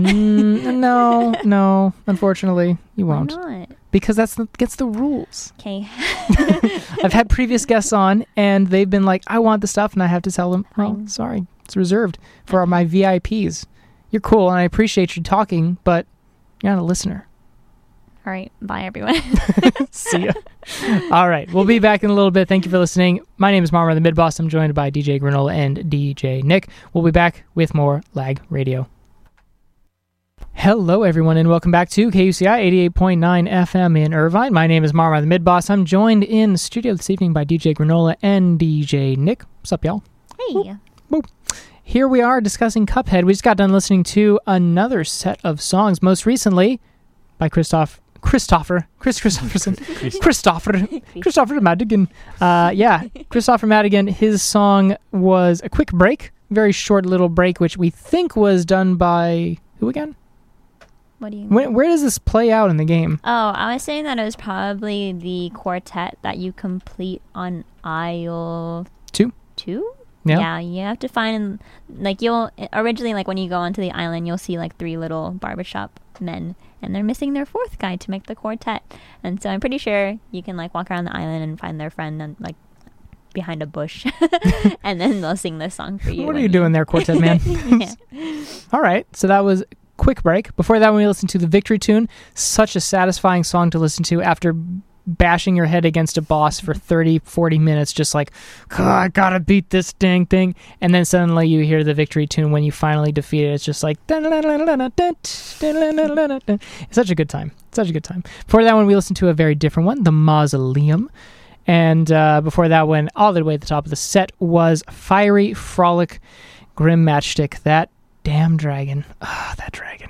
no, unfortunately, you won't.
Why not?
Because that's against the rules.
Okay.
I've had previous guests on, and they've been like, I want the stuff, and I have to tell them, well, sorry, it's reserved for my VIPs. You're cool, and I appreciate you talking, but you're not a listener.
All right. Bye, everyone.
See ya. All right. We'll be back in a little bit. Thank you for listening. My name is Marmar the Mid-Boss. I'm joined by DJ Granola and DJ Nick. We'll be back with more Lag Radio. Hello, everyone, and welcome back to KUCI 88.9 FM in Irvine. My name is Marmar the Mid-Boss. I'm joined in the studio this evening by DJ Granola and DJ Nick. What's up, y'all?
Hey.
Boop. Boop. Here we are discussing Cuphead. We just got done listening to another set of songs, most recently by Christopher Madigan. Christopher Madigan. His song was A Quick Break, very short little break, which we think was done by who again?
What do you mean?
Where does this play out in the game?
Oh, I was saying that it was probably the quartet that you complete on aisle 2? Yeah, you have to find, like, you'll originally, like, when you go onto the island, you'll see like 3 little barbershop men, and they're missing their 4th guy to make the quartet. And so I'm pretty sure you can, like, walk around the island and find their friend and, like, behind a bush, and then they'll sing this song for you.
What are you doing there, quartet man?
Yeah.
All right, so that was Quick Break. Before that, we listened to the Victory Tune. Such a satisfying song to listen to after bashing your head against a boss for 30-40 minutes, just like, I gotta beat this dang thing, and then suddenly you hear the Victory Tune when you finally defeat it. It's just like it's such a good time. Before that one, we listened to a very different one, the Mausoleum, and before that one, all the way at the top of the set, was Fiery Frolic Grim Matchstick. That damn dragon. That dragon.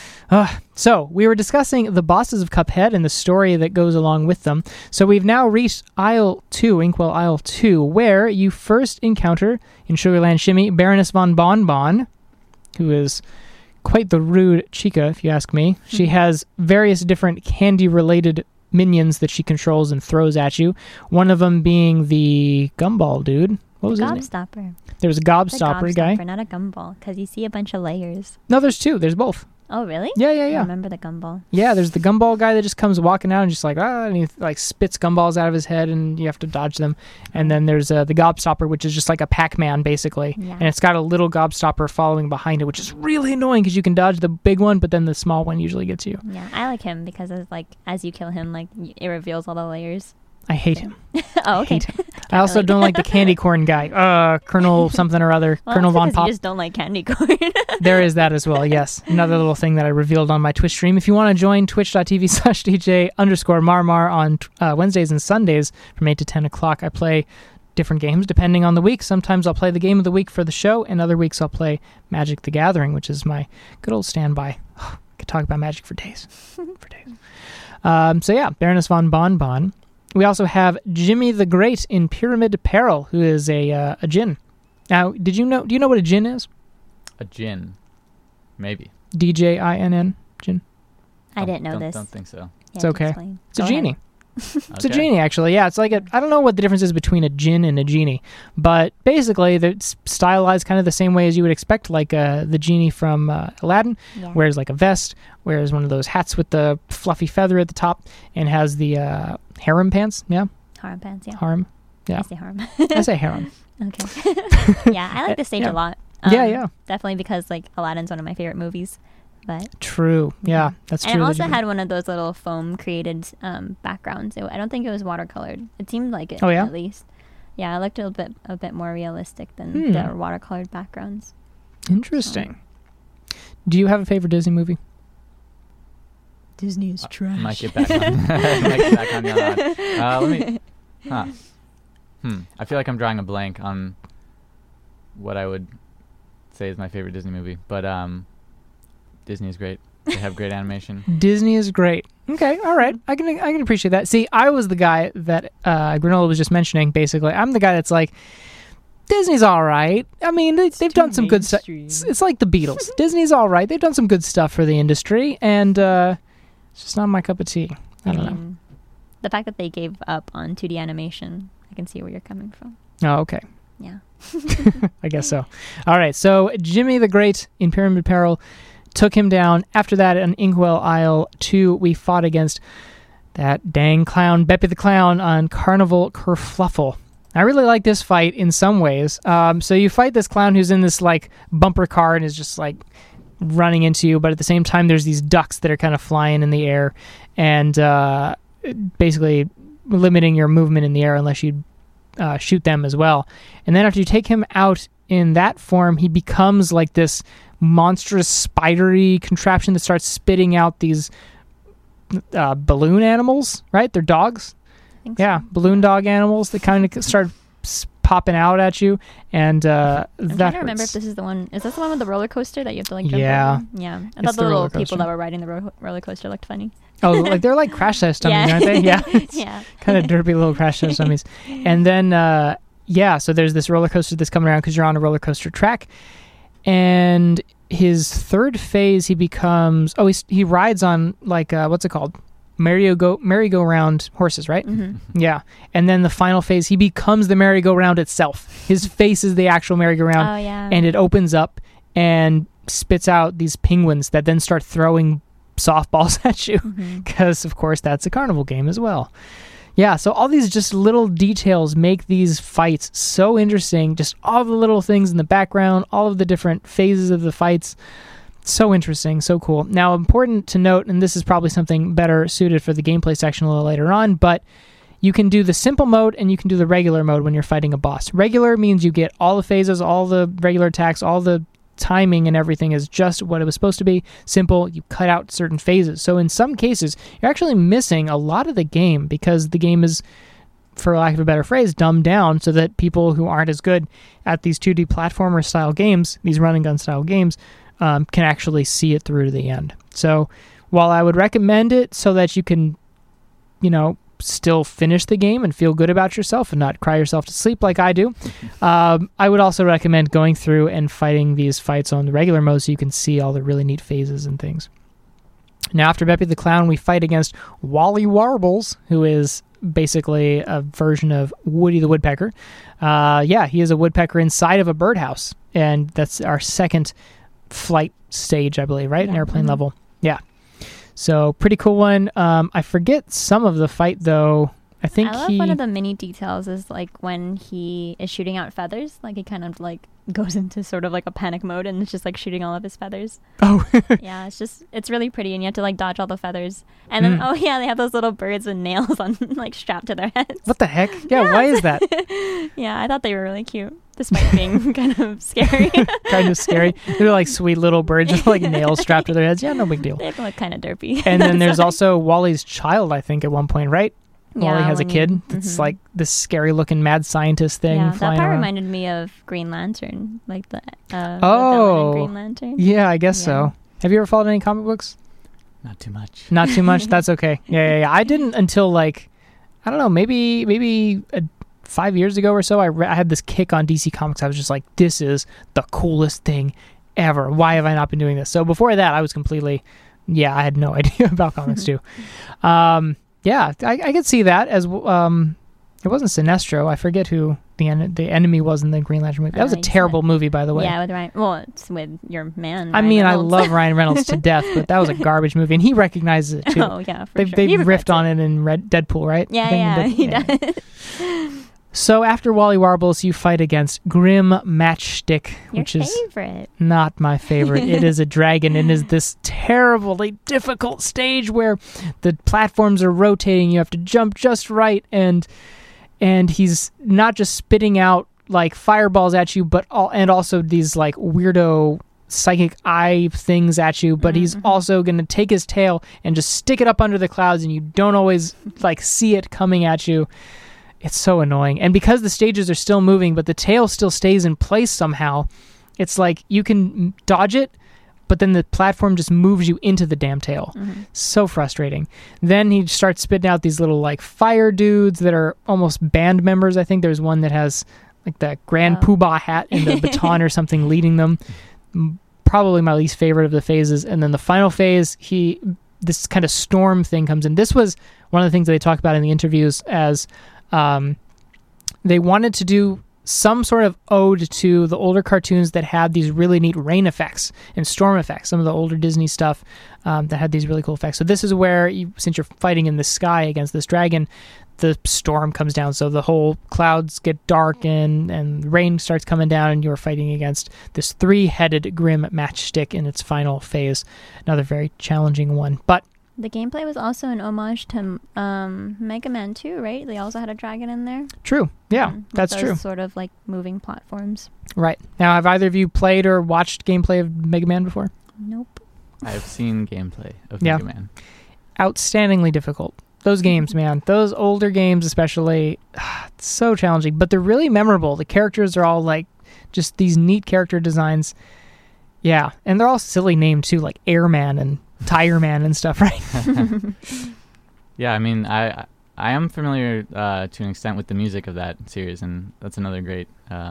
So, we were discussing the bosses of Cuphead and the story that goes along with them. So we've now reached Isle 2, Inkwell Isle 2, where you first encounter, in Sugarland Shimmy, Baroness von Bonbon, who is quite the rude chica, if you ask me. She has various different candy-related minions that she controls and throws at you. One of them being the gumball dude. What was his name?
Gobstopper.
There was a Gobstopper guy.
Not a gumball, because you see a bunch of layers.
No, there's 2. There's both.
Oh, really?
Yeah.
I remember the gumball.
Yeah, there's the gumball guy that just comes walking out and just like, and he like spits gumballs out of his head and you have to dodge them. And then there's the Gobstopper, which is just like a Pac-Man, basically. Yeah. And it's got a little Gobstopper following behind it, which is really annoying because you can dodge the big one, but then the small one usually gets you.
Yeah, I like him because it's like, as you kill him, like, it reveals all the layers.
I hate him.
Oh, okay.
I also don't like the candy corn guy. Colonel something or other.
Well,
Colonel Von Pop.
You just don't like candy corn.
There is that as well, yes. Another little thing that I revealed on my Twitch stream. If you want to join twitch.tv/DJ_Marmar on Wednesdays and Sundays from 8 to 10 o'clock, I play different games depending on the week. Sometimes I'll play the game of the week for the show, and other weeks I'll play Magic the Gathering, which is my good old standby. I could talk about Magic for days. So yeah, Baroness von Bonbon. We also have Jimmy the Great in Pyramid Peril, who is a djinn. Now, do you know what a djinn is?
A djinn. Maybe.
D-J-I-N-N. Djinn.
I didn't know this.
Don't think so.
Yeah,
it's okay. It's a genie.
It's
a genie, actually. Yeah, it's like I don't know what the difference is between a djinn and a genie, but basically they're stylized kind of the same way as you would expect, like the genie from Aladdin, wears like a vest, wears one of those hats with the fluffy feather at the top, and has the harem pants. Yeah.
Harem pants. Yeah.
Harem. Yeah.
I say harem.
I say harem.
Okay. Yeah, I like the stage a lot.
Yeah.
Definitely because like Aladdin's one of my favorite movies. But
true. Yeah, that's true.
And it also had one of those little foam created backgrounds. I don't think it was watercolored. It seemed like it. At least. Yeah, it looked a bit more realistic than the watercolored backgrounds.
Interesting. So. Do you have a favorite Disney movie?
Disney is trash.
Might get back on that. Let me. I feel like I'm drawing a blank on what I would say is my favorite Disney movie, but Disney is great. They have great animation.
Disney is great. Okay, all right. I can appreciate that. See, I was the guy that Granola was just mentioning. Basically, I'm the guy that's like, Disney's all right. I mean, they've done some good stuff. It's like the Beatles. Disney's all right. They've done some good stuff for the industry, and it's just not my cup of tea. I don't know.
The fact that they gave up on 2D animation, I can see where you're coming from.
Oh, okay.
Yeah.
I guess so. All right, so Jimmy the Great in Pyramid Peril took him down. After that, on Inkwell Isle 2, we fought against that dang clown, Beppy the Clown, on Carnival Kerfluffle. I really like this fight in some ways. So you fight this clown who's in this like bumper car and is just like running into you, but at the same time there's these ducks that are kind of flying in the air and basically limiting your movement in the air unless you shoot them as well. And then after you take him out in that form, he becomes like this monstrous spidery contraption that starts spitting out these balloon animals, right? They're dogs. Yeah, balloon dog animals that kind of start popping out at you, and
I'm trying to remember if this is the one. Is this the one with the roller coaster that you have to like jump over? Yeah. I thought the little people that were riding the roller coaster looked funny.
Oh, like they're like crash test dummies, aren't they? Yeah.
Yeah.
Kind of derpy little crash test dummies. And then so there's this roller coaster that's coming around because you're on a roller coaster track, and his third phase he becomes he rides on like what's it called? Merry-go-round horses, right?
Mm-hmm.
Yeah. And then the final phase, he becomes the merry-go-round itself. His face is the actual merry-go-round.
Oh, yeah.
And it opens up and spits out these penguins that then start throwing softballs at you. Because, of course, that's a carnival game as well. Yeah, so all these just little details make these fights so interesting. Just all the little things in the background, all of the different phases of the fights. So interesting, so cool. Now, important to note, and this is probably something better suited for the gameplay section a little later on, but you can do the simple mode and you can do the regular mode when you're fighting a boss. Regular means you get all the phases, all the regular attacks, all the timing and everything is just what it was supposed to be. Simple, you cut out certain phases. So in some cases, you're actually missing a lot of the game because the game is, for lack of a better phrase, dumbed down so that people who aren't as good at these 2D platformer style games, these run and gun style games, can actually see it through to the end. So while I would recommend it so that you can, still finish the game and feel good about yourself and not cry yourself to sleep like I do, I would also recommend going through and fighting these fights on the regular mode so you can see all the really neat phases and things. Now, after Beppy the Clown, we fight against Wally Warbles, who is basically a version of Woody the Woodpecker. He is a woodpecker inside of a birdhouse, and that's our second flight stage, I believe, right? An airplane level. Yeah. So pretty cool one. I forget some of the fight though. I love
one of the mini details is like when he is shooting out feathers, like he kind of like goes into sort of like a panic mode and it's just like shooting all of his feathers.
Oh.
Yeah, it's really pretty and you have to like dodge all the feathers. And then they have those little birds with nails on like strapped to their heads.
What the heck? Yeah, why is that?
Yeah, I thought they were really cute. Despite being kind of scary.
Kind of scary. They're like sweet little birds with like nails strapped to their heads. Yeah, no big deal.
They look kind of derpy.
And then there's also Wally's child, I think, at one point, right? Yeah, Wally has a kid that's like this scary looking mad scientist thing.
Yeah,
flying
that part
around.
reminded me of Green Lantern, like the villain in Green Lantern.
Yeah, I guess so. Have you ever followed any comic books?
Not too much.
Not too much? That's okay. Yeah. I didn't until like, I don't know, maybe 5 years ago or so. I had this kick on DC Comics. I was just like, this is the coolest thing ever. Why have I not been doing this? So before that, I was completely, I had no idea about comics too. I could see that as it wasn't Sinestro. I forget who the enemy was in the Green Lantern movie. That was a terrible movie, by the way.
Yeah, with Ryan. Well, it's with your man.
I mean, Reynolds. I love Ryan Reynolds to death, but that was a garbage movie, and he recognizes it too.
Oh yeah, for sure.
They riffed on it in Deadpool, right?
Yeah, he does.
So after Wally Warbles, you fight against Grim Matchstick, which is not my favorite. It is a dragon. It is this terribly difficult stage where the platforms are rotating. You have to jump just right, and he's not just spitting out like fireballs at you, but also these like weirdo psychic eye things at you, but he's also going to take his tail and just stick it up under the clouds, and you don't always like see it coming at you. It's so annoying. And because the stages are still moving, but the tail still stays in place somehow, it's like you can dodge it, but then the platform just moves you into the damn tail. So frustrating. Then he starts spitting out these little like fire dudes that are almost band members. I think there's one that has like the Grand Poobah hat and a baton or something leading them. Probably my least favorite of the phases. And then the final phase, this kind of storm thing comes in. This was one of the things that they talk about in the interviews as they wanted to do some sort of ode to the older cartoons that had these really neat rain effects and storm effects, some of the older Disney stuff that had these really cool effects. So this is where, since you're fighting in the sky against this dragon, the storm comes down, so the whole clouds get dark and rain starts coming down, and you're fighting against this 3-headed Grim Matchstick in its final phase. Another very challenging one. But
the gameplay was also an homage to Mega Man 2, right? They also had a dragon in there.
True. Yeah, that's true.
Sort of like moving platforms.
Right. Now, have either of you played or watched gameplay of Mega Man before?
Nope.
I've seen gameplay of Mega Man.
Outstandingly difficult. Those games, man. Those older games especially, it's so challenging. But they're really memorable. The characters are all like just these neat character designs. Yeah. And they're all silly named too, like Airman and Tire Man and stuff, right?
Yeah, I mean, I am familiar to an extent with the music of that series, and that's another great,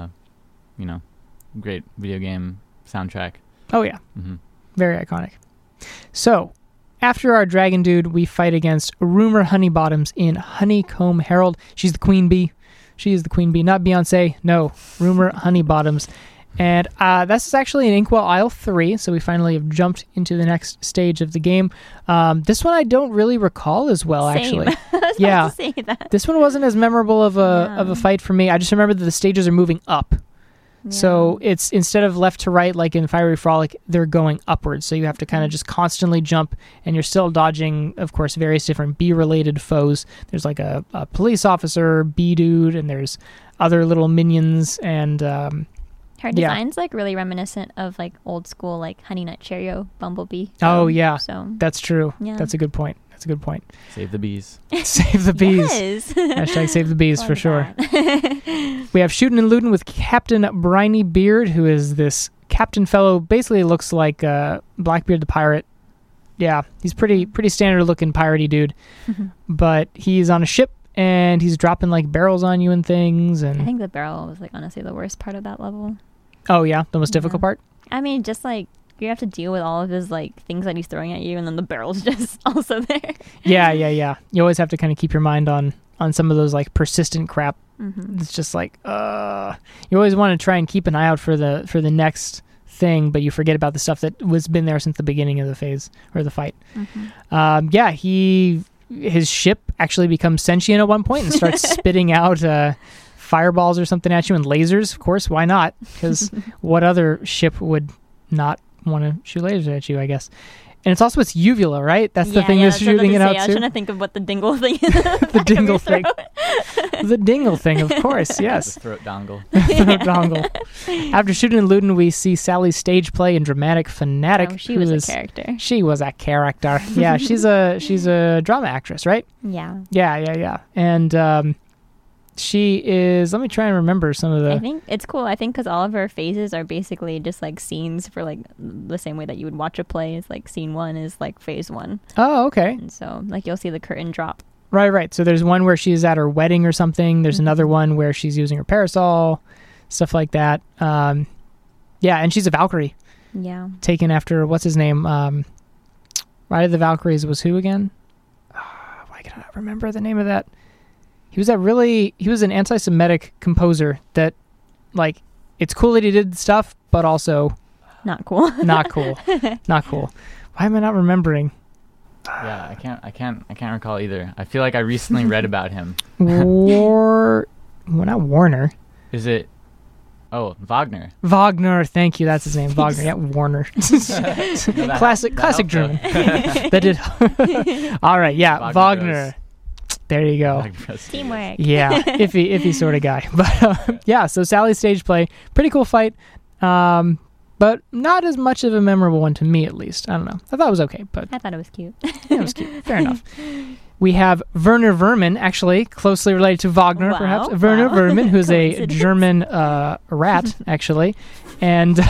great video game soundtrack.
Oh, yeah. Very iconic. So, after our dragon dude, we fight against Rumor Honeybottoms in Honeycomb Herald. She's the queen bee. She is the queen bee, not Beyonce. No, Rumor Honeybottoms. And this is actually in Inkwell Isle 3, so we finally have jumped into the next stage of the game. This one I don't really recall as well,
Same.
actually.
I was about to say that.
This one wasn't as memorable of a fight for me. I just remember that the stages are moving up. Yeah. So it's instead of left to right like in Fiery Frolic, they're going upwards. So you have to kind of just constantly jump, and you're still dodging, of course, various different bee-related foes. There's like a police officer, bee dude, and there's other little minions, and
her design's like really reminiscent of like old school like Honey Nut Cheerio Bumblebee.
Oh yeah,
so
that's true.
Yeah.
That's a good point.
Save the bees.
Save the bees.
Yes.
Hashtag save the bees for sure. We have Shootin' and Lootin' with Captain Briny Beard, who is this captain fellow. Basically looks like Blackbeard the pirate. Yeah, he's pretty standard looking piratey dude. But he's on a ship, and he's dropping like barrels on you and things. And
I think the barrel was like honestly the worst part of that level.
Oh yeah, the most difficult part?
I mean, just like you have to deal with all of his like things that he's throwing at you, and then the barrel's just also there. Yeah.
You always have to kind of keep your mind on some of those like persistent crap. It's just like you always want to try and keep an eye out for the next thing, but you forget about the stuff that was been there since the beginning of the phase or the fight. His ship actually becomes sentient at one point and starts spitting out fireballs or something at you, and lasers, of course. Why not? Because what other ship would not want to shoot lasers at you, I guess. And it's also its uvula, right? That's the thing that's shooting it out too.
I was trying to think of what the dingle thing is.
The dingle thing. The dingle thing, of course, yes.
The throat dongle.
Throat dongle. After Shootin' and Lootin', we see Sally's stage play in Dramatic Fanatic.
Oh, she was a character.
She was a character. Yeah, she's a drama actress, right?
Yeah.
Yeah. And she is, let me try and remember some of the...
I think it's cool. I think because all of her phases are basically just like scenes for like the same way that you would watch a play. It's like scene 1 is like phase 1.
Oh, okay.
And so like you'll see the curtain drop.
Right. So there's one where she's at her wedding or something. There's another one where she's using her parasol, stuff like that. And she's a Valkyrie.
Yeah.
Taken after, what's his name? Ride of the Valkyries was who again? Why can I not remember the name of that? He was an anti-Semitic composer that, like, it's cool that he did stuff, but also...
Not cool.
Not cool. Why am I not remembering?
Yeah, I can't recall either. I feel like I recently read about him.
Well, not Warner.
Is it? Oh, Wagner.
Wagner, thank you. That's his name. Wagner. Yeah, Warner. Classic German. That did. All right. Yeah, Wagner. There you go.
Teamwork.
Yeah, iffy sort of guy. But yeah, so Sally's stage play, pretty cool fight, but not as much of a memorable one to me, at least. I don't know. I thought it was okay, but
I thought it was cute.
Yeah, it was cute. Fair enough. We have Werner Vermin, actually closely related to Wagner, perhaps. Werner Vermin, who's a German rat, actually, and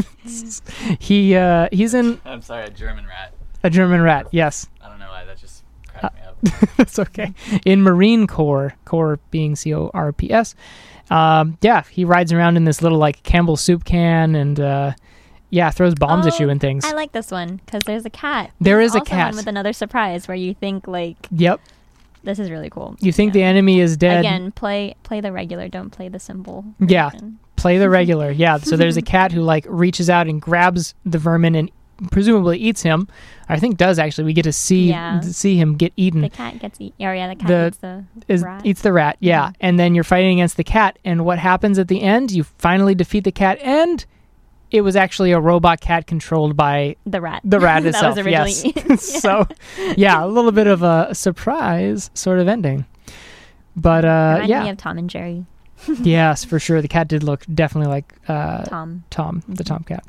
he's in.
I'm sorry, a German rat.
A German rat, yes.
I don't know why that just cracked me up.
That's okay. In Marine Corps, Corps being CORPS. Yeah, he rides around in this little like Campbell soup can and throws bombs at you and things.
I like this one because there's a cat.
There's
a
cat.
One with another surprise where you think like,
yep,
this is really cool.
You think the enemy is dead.
Again, play the regular, don't play the symbol.
Yeah, play the regular. Yeah, so there's a cat who like reaches out and grabs the vermin and presumably eats him. I think does actually. We get to see him get eaten.
The cat gets eaten. Oh yeah, the cat
eats the rat. Yeah, and then you're fighting against the cat, and what happens at the end? You finally defeat the cat, and it was actually a robot cat controlled by
the rat.
The rat itself.
That was originally
yes. So, yeah, a little bit of a surprise sort of ending. But
Reminded me of Tom and Jerry.
Yes, for sure. The cat did look definitely like
Tom,
the Tomcat.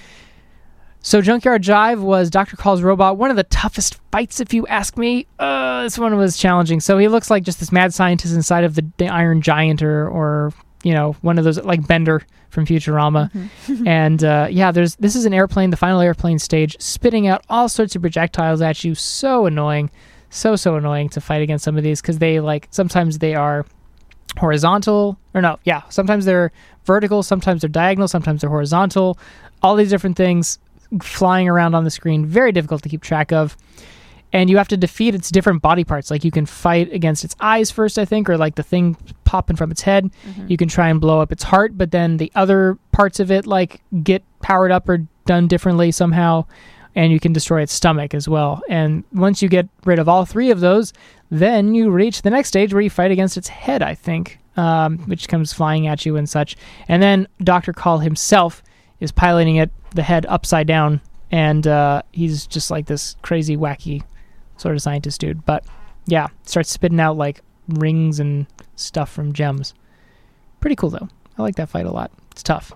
So Junkyard Jive was Dr. Call's robot. One of the toughest fights, if you ask me. This one was challenging. So he looks like just this mad scientist inside of the Iron Giant or one of those like Bender from Futurama. Mm-hmm. And this is an airplane, the final airplane stage, spitting out all sorts of projectiles at you. So annoying. So annoying to fight against some of these because they sometimes they are horizontal sometimes they're vertical, sometimes they're diagonal, sometimes they're horizontal. All these different things flying around on the screen, very difficult to keep track of. And you have to defeat its different body parts. Like you can fight against its eyes first, I think, or like the thing popping from its head. Mm-hmm. You can try and blow up its heart, but then the other parts of it like get powered up or done differently somehow. And you can destroy its stomach as well. And once you get rid of all three of those, then you reach the next stage where you fight against its head, I think, which comes flying at you and such. And then Dr. Call himself is piloting it, the head upside down, and he's just like this crazy, wacky sort of scientist dude. But yeah, starts spitting out like rings and stuff from gems. Pretty cool though. I like that fight a lot. It's tough.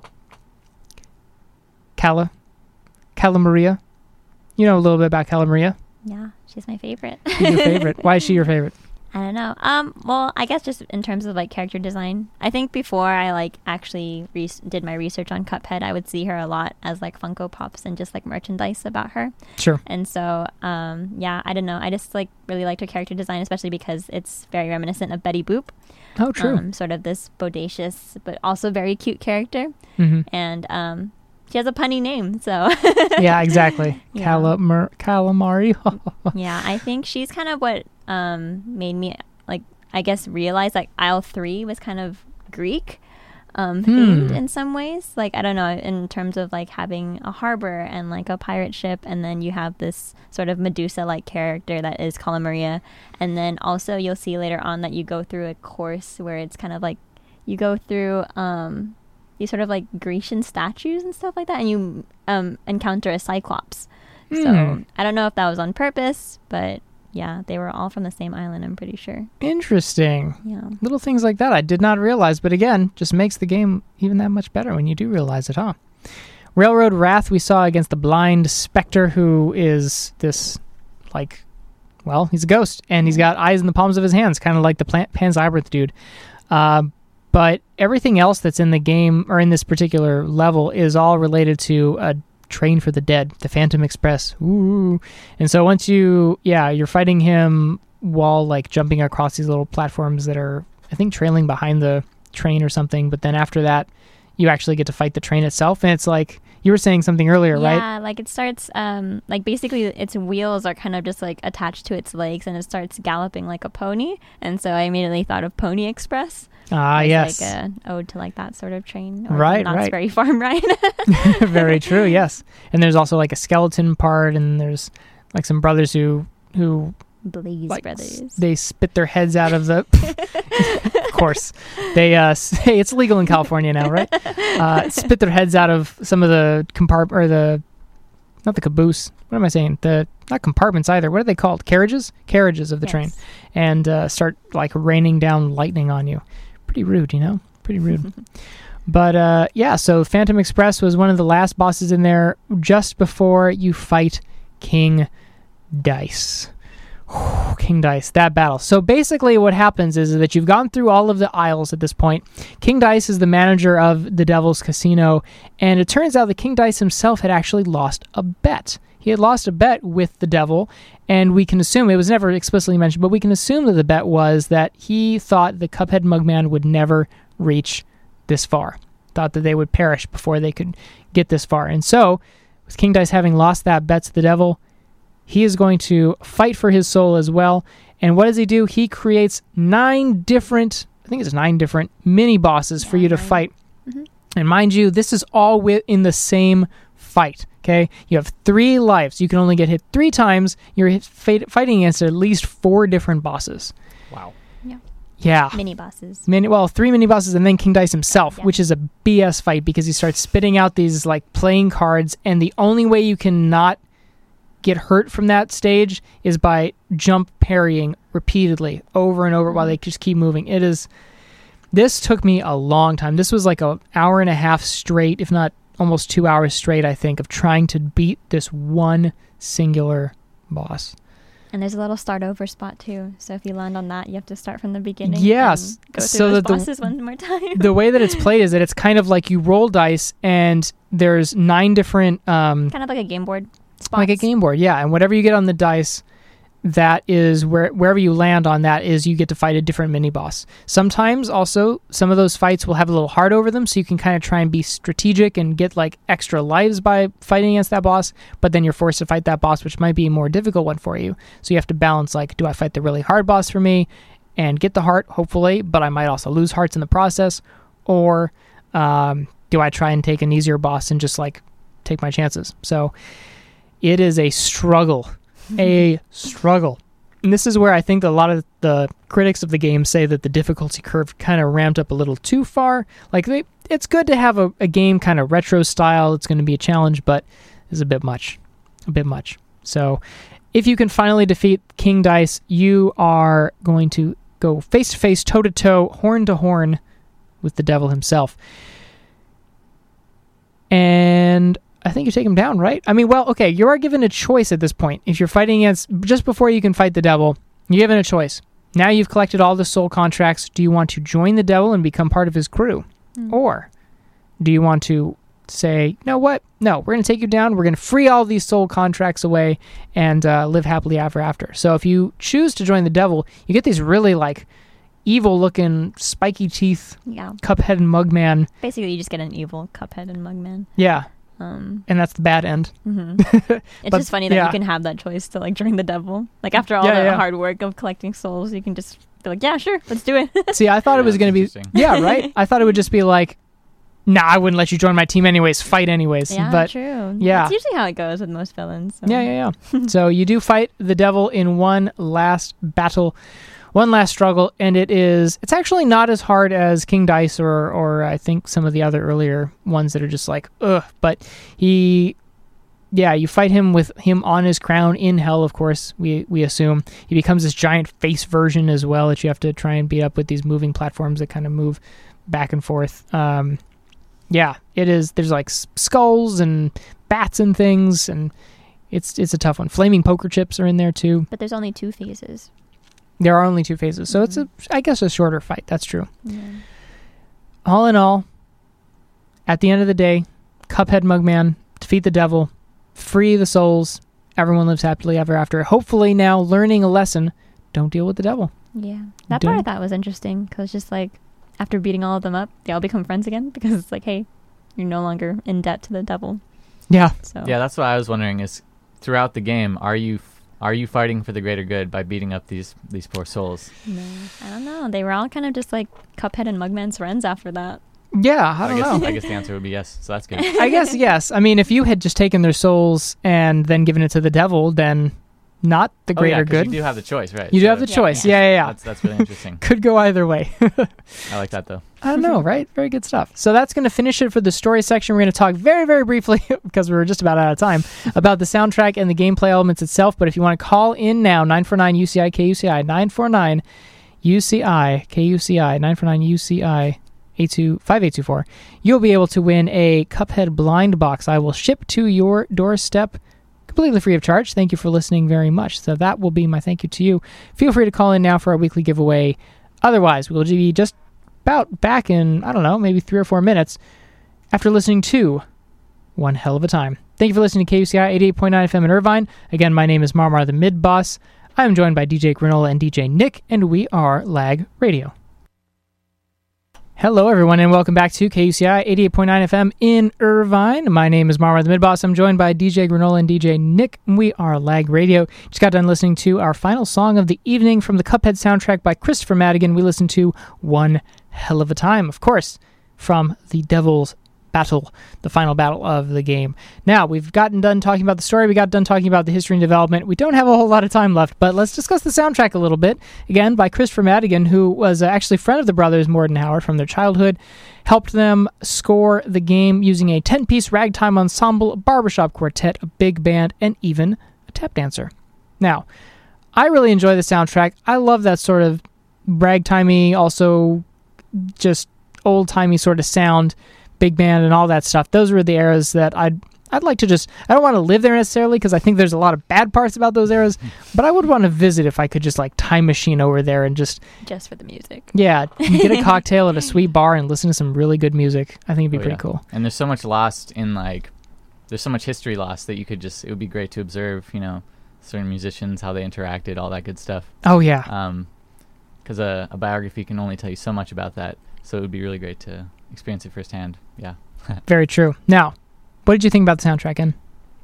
Calla Maria. You know a little bit about Calla Maria.
Yeah, she's my favorite.
She's your favorite. Why is she your favorite?
I don't know. Well, I guess just in terms of like character design, I think before I like actually did my research on Cuphead, I would see her a lot as like Funko Pops and just like merchandise about her.
Sure.
And so, I don't know. I just like really liked her character design, especially because it's very reminiscent of Betty Boop.
Oh, true.
Sort of this bodacious but also very cute character.
Mm-hmm.
And she has a punny name, so.
Yeah, exactly.
Yeah.
Calamari.
Yeah, I think she's kind of what made me, like, I guess realize, like, Isle 3 was kind of Greek themed in some ways. Like, I don't know, in terms of, like, having a harbor and, like, a pirate ship, and then you have this sort of Medusa-like character that is Calla Maria. And then also you'll see later on that you go through a course where it's kind of like, you go through these sort of, like, Grecian statues and stuff like that, and you encounter a Cyclops. So I don't know if that was on purpose, but yeah, they were all from the same island, I'm pretty sure.
Interesting.
Yeah.
Little things like that I did not realize, but again, just makes the game even that much better when you do realize it, huh? Railroad Wrath we saw against the blind Spectre, who is this, like, well, he's a ghost, and he's got eyes in the palms of his hands, kind of like the Pan's Labyrinth dude. But everything else that's in the game, or in this particular level, is all related to a train for the dead, the Phantom Express. Ooh. And so once you're fighting him while like jumping across these little platforms that are, I think, trailing behind the train or something. But then after that, you actually get to fight the train itself. And it's like, you were saying something earlier, right?
Yeah, like it starts, like basically its wheels are kind of just like attached to its legs, and it starts galloping like a pony. And so I immediately thought of Pony Express.
Ah, yes.
Like an ode to like that sort of train.
Right,
Knott's Berry Farm ride.
Very true, yes. And there's also like a skeleton part, and there's like some brothers who
Blaze
like,
Brothers.
They spit their heads out of the... Of course. They say it's legal in California now, right? Spit their heads out of some of the compartment, or the... Not the caboose. What am I saying? Not compartments either. What are they called? Carriages? Carriages of the train. And start like raining down lightning on you. Pretty rude, you know? Pretty rude. But yeah, so Phantom Express was one of the last bosses in there just before you fight King Dice. King Dice, that battle. So basically what happens is that you've gone through all of the aisles at this point. King Dice is the manager of the Devil's Casino, and it turns out that King Dice himself had actually lost a bet. He had lost a bet with the devil, and we can assume, it was never explicitly mentioned, but we can assume that the bet was that he thought the Cuphead Mugman would never reach this far. Thought that they would perish before they could get this far. And so, with King Dice having lost that bet to the devil, he is going to fight for his soul as well. And what does he do? He creates 9 different mini bosses for you to fight. Mm-hmm. And mind you, this is all in the same fight. Okay, you have 3 lives. You can only get hit 3 times. You're fighting against at least 4 different bosses.
Wow.
Yeah.
Mini bosses.
3 mini bosses, and then King Dice himself, which is a BS fight because he starts spitting out these like playing cards, and the only way you can not get hurt from that stage is by jump parrying repeatedly over and over while they just keep moving. This took me a long time. This was like an hour and a half straight, if not almost 2 hours straight, I think, of trying to beat this one singular boss.
And there's a little start over spot too. So if you land on that, you have to start from the beginning.
Yes.
And go through those bosses one more time.
The way that it's played is that it's kind of like you roll dice and there's 9 different... kind
of like a game board spots.
Like a game board, yeah. And whatever you get on the dice, that is wherever you land on that is you get to fight a different mini boss. Sometimes also some of those fights will have a little heart over them, so you can kind of try and be strategic and get like extra lives by fighting against that boss, but then you're forced to fight that boss, which might be a more difficult one for you. So you have to balance, like, do I fight the really hard boss for me and get the heart, hopefully, but I might also lose hearts in the process, or do I try and take an easier boss and just like take my chances? So it is a struggle. A struggle. And this is where I think a lot of the critics of the game say that the difficulty curve kind of ramped up a little too far. Like, it's good to have a game kind of retro style. It's going to be a challenge, but it's a bit much. So if you can finally defeat King Dice, you are going to go face-to-face, toe-to-toe, horn-to-horn with the devil himself. And I think you take him down, right? I mean, well, okay, you are given a choice at this point. If you're fighting against, just before you can fight the devil, you're given a choice. Now you've collected all the soul contracts. Do you want to join the devil and become part of his crew? Or do you want to say, you know what? No, we're going to take you down. We're going to free all these soul contracts away and live happily ever after. So if you choose to join the devil, you get these really like evil-looking, spiky teeth, Cuphead and Mugman.
Basically, you just get an evil Cuphead and Mugman.
Yeah. And that's the bad end.
Mm-hmm. It's just funny that you can have that choice to like join the devil. Like after all the hard work of collecting souls, you can just be like, yeah, sure, let's do it. See, I thought it was going to be, right? I thought it would just be like, nah, I wouldn't let you join my team anyways, fight anyways. Yeah,
but,
true.
Yeah.
That's usually how it goes with most villains. So.
Yeah. So you do fight the devil in one last battle, one last struggle, and it's actually not as hard as King Dice or I think some of the other earlier ones that are just like, ugh. But you fight him with him on his crown in hell, of course, we assume. He becomes this giant face version as well that you have to try and beat up with these moving platforms that kind of move back and forth. It is. There's like skulls and bats and things, and it's a tough one. Flaming poker chips are in there too. But there's only 2 phases. There are only 2 phases, so it's I guess a shorter fight. That's true. Yeah. All in all, at the end of the day, Cuphead Mugman, defeat the devil, free the souls, everyone lives happily ever after. Hopefully now learning a lesson, don't deal with the devil. Yeah. That part I thought was interesting, because just like after beating all of them up, they all become friends again, because it's like, hey, you're no longer in debt to the devil. Yeah. So. Yeah, that's what I was wondering is, throughout the game, are you fighting for the greater good by beating up these poor souls? No, I don't know. They were all kind of just like Cuphead and Mugman's friends after that. Yeah, I don't know. I guess the answer would be yes, so that's good. I guess yes. I mean, if you had just taken their souls and then given it to the devil, then not the greater good.
You do have the choice, right?
You do have the choice. Yeah.
That's really interesting.
Could go either way.
I like that, though.
I don't know, right? Very good stuff. So that's going to finish it for the story section. We're going to talk very, very briefly, because we're just about out of time, about the soundtrack and the gameplay elements itself. But if you want to call in now, 949-UCI-KUCI, 949-UCI-KUCI, 949-UCI, 5824, you'll be able to win a Cuphead blind box. I will ship to your doorstep completely free of charge. Thank you for listening very much. So that will be my thank you to you. Feel free to call in now for our weekly giveaway. Otherwise, we'll be just about back in, I don't know, maybe 3 or 4 minutes after listening to One Hell of a Time. Thank you for listening to KUCI 88.9 FM in Irvine. Again, my name is Marmar the Mid-Boss. I am joined by DJ Granola and DJ Nick, and we are Lag Radio. Hello, everyone, and welcome back to KUCI 88.9 FM in Irvine. My name is Marmar the Mid-Boss. I'm joined by DJ Granola and DJ Nick, and we are Lag Radio. Just got done listening to our final song of the evening from the Cuphead soundtrack by Christopher Madigan. We listened to One Hell of a Time, of course, from the Devil's Battle, the final battle of the game. Now, we've gotten done talking about the story. We got done talking about the history and development. We don't have a whole lot of time left, but let's discuss the soundtrack a little bit. Again, by Christopher Madigan, who was actually a friend of the brothers Mord and Howard from their childhood, helped them score the game using a 10-piece ragtime ensemble, a barbershop quartet, a big band, and even a tap dancer. Now, I really enjoy the soundtrack. I love that sort of ragtimey, also just old-timey sort of sound, big band and all that stuff. Those were the eras that I'd like to just, I don't want to live there necessarily because I think there's a lot of bad parts about those eras, but I would want to visit if I could just like time machine over there and just
for the music.
Yeah, get a cocktail at a sweet bar and listen to some really good music. I think it'd be pretty cool.
And there's so much lost in there's so much history lost that you could just, it would be great to observe, certain musicians, how they interacted, all that good stuff.
Oh yeah.
Because a biography can only tell you so much about that, so it would be really great to experience it firsthand. Yeah.
Very true. Now, what did you think about the soundtrack, En?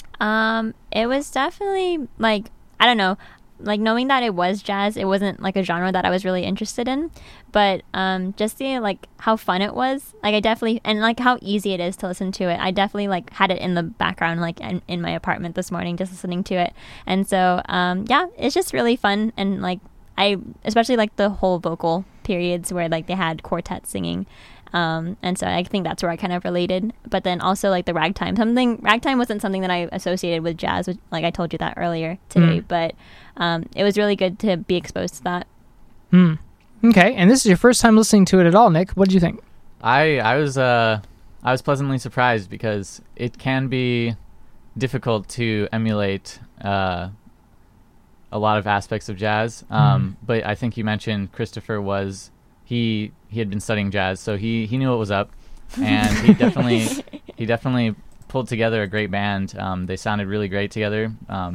It was definitely I don't know, knowing that it was jazz, it wasn't like a genre that I was really interested in, but just seeing how fun it was, I definitely, and how easy it is to listen to it. I definitely had it in the background in my apartment this morning, just listening to it. And so yeah, it's just really fun, and I especially the whole vocal periods where they had quartet singing. And so I think that's where I kind of related. But then also the ragtime. Ragtime wasn't something that I associated with jazz, which, I told you that earlier today. But it was really good to be exposed to that.
Okay, and this is your first time listening to it at all, Nick. What did you think?
I was pleasantly surprised because it can be difficult to emulate a lot of aspects of jazz. But I think you mentioned Christopher was... He had been studying jazz, so he knew what was up, and he definitely pulled together a great band. They sounded really great together.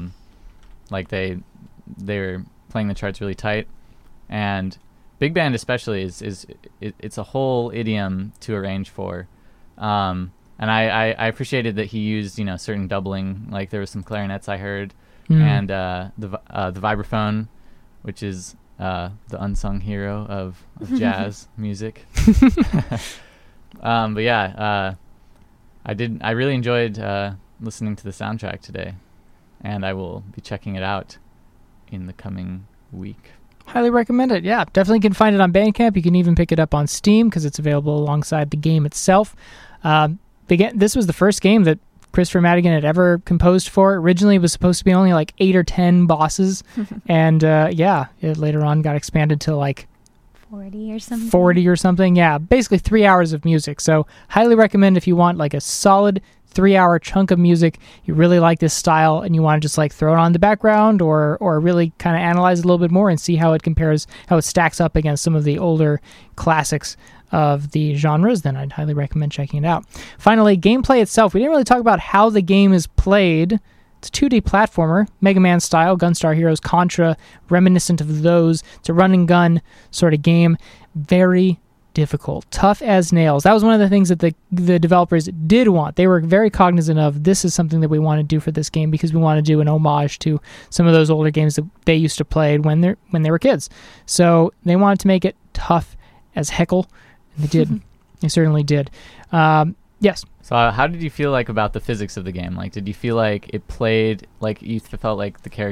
They were playing the charts really tight, and big band especially it's a whole idiom to arrange for. And I appreciated that he used certain doubling. There was some clarinets I heard, and the vibraphone, which is the unsung hero of jazz music. But yeah, I really enjoyed listening to the soundtrack today, and I will be checking it out in the coming week.
Highly recommend it. Yeah, definitely can find it on Bandcamp. You can even pick it up on Steam because it's available alongside the game itself. This was the first game that Christopher Madigan had ever composed for. Originally, it was supposed to be only 8 or 10 bosses, and it later on got expanded to
40 or something.
40 or something, yeah. Basically 3 hours of music. So highly recommend if you want a solid 3-hour chunk of music, you really like this style, and you want to just throw it on the background or really kind of analyze it a little bit more and see how it compares, how it stacks up against some of the older classics of the genres, then I'd highly recommend checking it out. Finally, gameplay itself. We didn't really talk about how the game is played. It's a 2D platformer, Mega Man style, Gunstar Heroes, Contra, reminiscent of those. It's a run and gun sort of game. Very difficult, tough as nails. That was one of the things that the developers did want. They were very cognizant of, this is something that we want to do for this game because we want to do an homage to some of those older games that they used to play when they were kids. So they wanted to make it tough as heckle. They did. They certainly did. Yes.
So how did you feel about the physics of the game? Did you feel it played, you felt the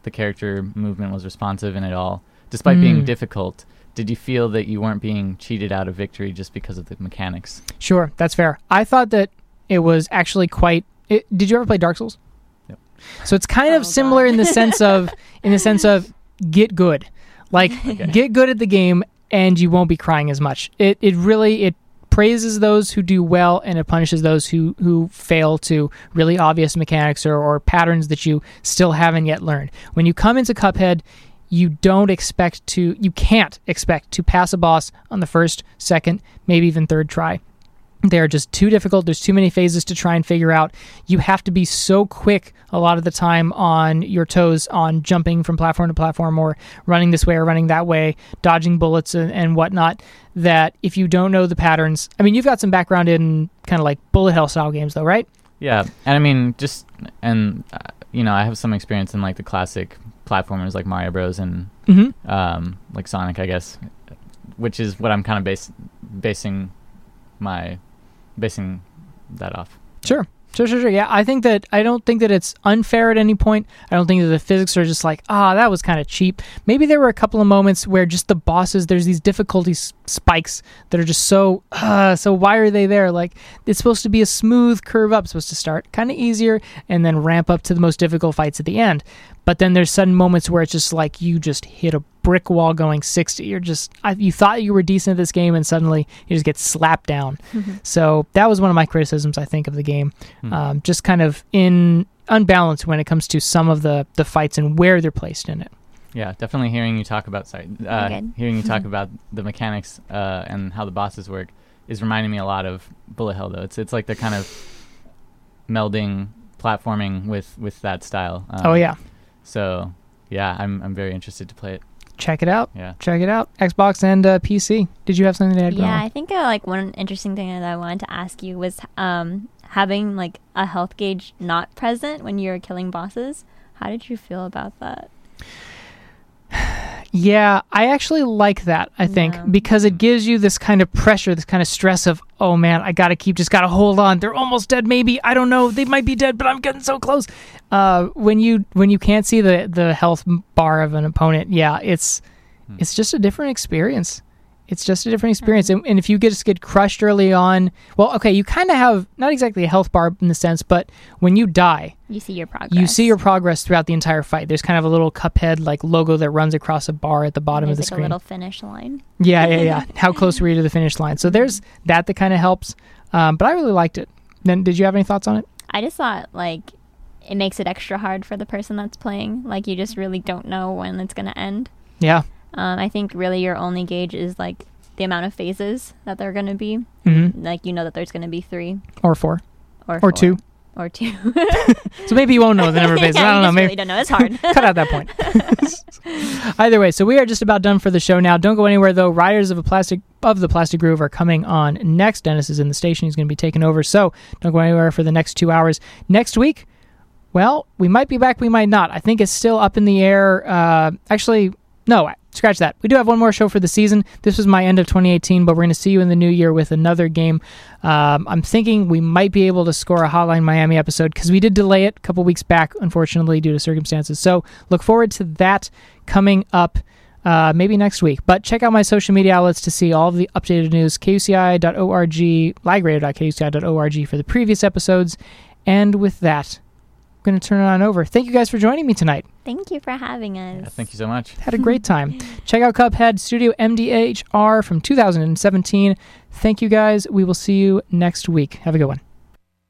the character movement was responsive and it all, despite being difficult, did you feel that you weren't being cheated out of victory just because of the mechanics?
Sure, that's fair. I thought that it was actually quite... did you ever play Dark Souls?
Yep.
So it's kind of similar in the sense of get good. Like, get good at the game and you won't be crying as much. It really praises those who do well and it punishes those who fail to really obvious mechanics or patterns that you still haven't yet learned. When you come into Cuphead, you can't expect to pass a boss on the first, second, maybe even third try. They're just too difficult. There's too many phases to try and figure out. You have to be so quick a lot of the time on your toes on jumping from platform to platform or running this way or running that way, dodging bullets and whatnot, that if you don't know the patterns... I mean, you've got some background in kind of like bullet hell style games though, right?
Yeah, and I mean, I have some experience in like the classic platformers like Mario Bros. And like Sonic, I guess, which is what I'm kind of basing that off.
Sure. Yeah, I don't think that it's unfair at any point. I don't think that the physics are just like, that was kind of cheap. Maybe there were a couple of moments where just the bosses, there's these difficulty spikes that are just so why are they there? Like, it's supposed to be a smooth curve up, supposed to start kind of easier and then ramp up to the most difficult fights at the end. But then there's sudden moments where it's just like you just hit a brick wall going 60. You thought you were decent at this game and suddenly you just get slapped down. So that was one of my criticisms, I think, of the game. Just kind of unbalanced when it comes to some of the fights and where they're placed in it.
Yeah, definitely hearing you talk about about the mechanics and how the bosses work is reminding me a lot of Bullet Hell, though. It's like they're kind of melding platforming with that style. So, yeah, I'm very interested to play it.
Check it out.
Yeah.
Check it out. Xbox and PC. Did you have something to add?
Yeah, I think like one interesting thing that I wanted to ask you was having like a health gauge not present when you're killing bosses. How did you feel about that?
Yeah, I actually like that, I think, because it gives you this kind of pressure, this kind of stress of, oh man, I just gotta hold on. They're almost dead, maybe. I don't know. They might be dead, but I'm getting so close. When you can't see the health bar of an opponent, yeah, it's just a different experience. It's just a different experience. And if you just get crushed early on, well, okay, you kind of have not exactly a health bar in the sense, but when you die,
you see your progress.
You see your progress throughout the entire fight. There's kind of a little Cuphead like logo that runs across a bar at the bottom of the screen.
A little finish line.
Yeah. How close were you to the finish line? So there's that kind of helps. But I really liked it. Then, did you have any thoughts on it?
I just thought like it makes it extra hard for the person that's playing. Like you just really don't know when it's going to end.
Yeah.
I think really your only gauge is like the amount of phases that there are going to be. Like you know that there's going to be 3
or 4
or
2
or 2.
So maybe you won't know the number of phases.
Yeah,
I don't know. Maybe
really don't know. It's hard.
Cut out that point. Either way, so we are just about done for the show now. Don't go anywhere though. Riders of the Plastic Groove are coming on next. Dennis is in the station. He's going to be taking over. So don't go anywhere for the next 2 hours. Next week, well, we might be back. We might not. I think it's still up in the air. Actually, no. Scratch that. We do have one more show for the season. This was my end of 2018, but we're going to see you in the new year with another game. I'm thinking we might be able to score a Hotline Miami episode because we did delay it a couple weeks back, unfortunately, due to circumstances. So look forward to that coming up maybe next week. But check out my social media outlets to see all of the updated news, kuci.org, lagradio.kuci.org for the previous episodes. And with that, I'm going to turn it on over. Thank you guys for joining me tonight.
Thank you for having us.
Yeah, thank you so much.
Had a great time. Check out Cuphead Studio MDHR from 2017. Thank you guys. We will see you next week. Have a good one.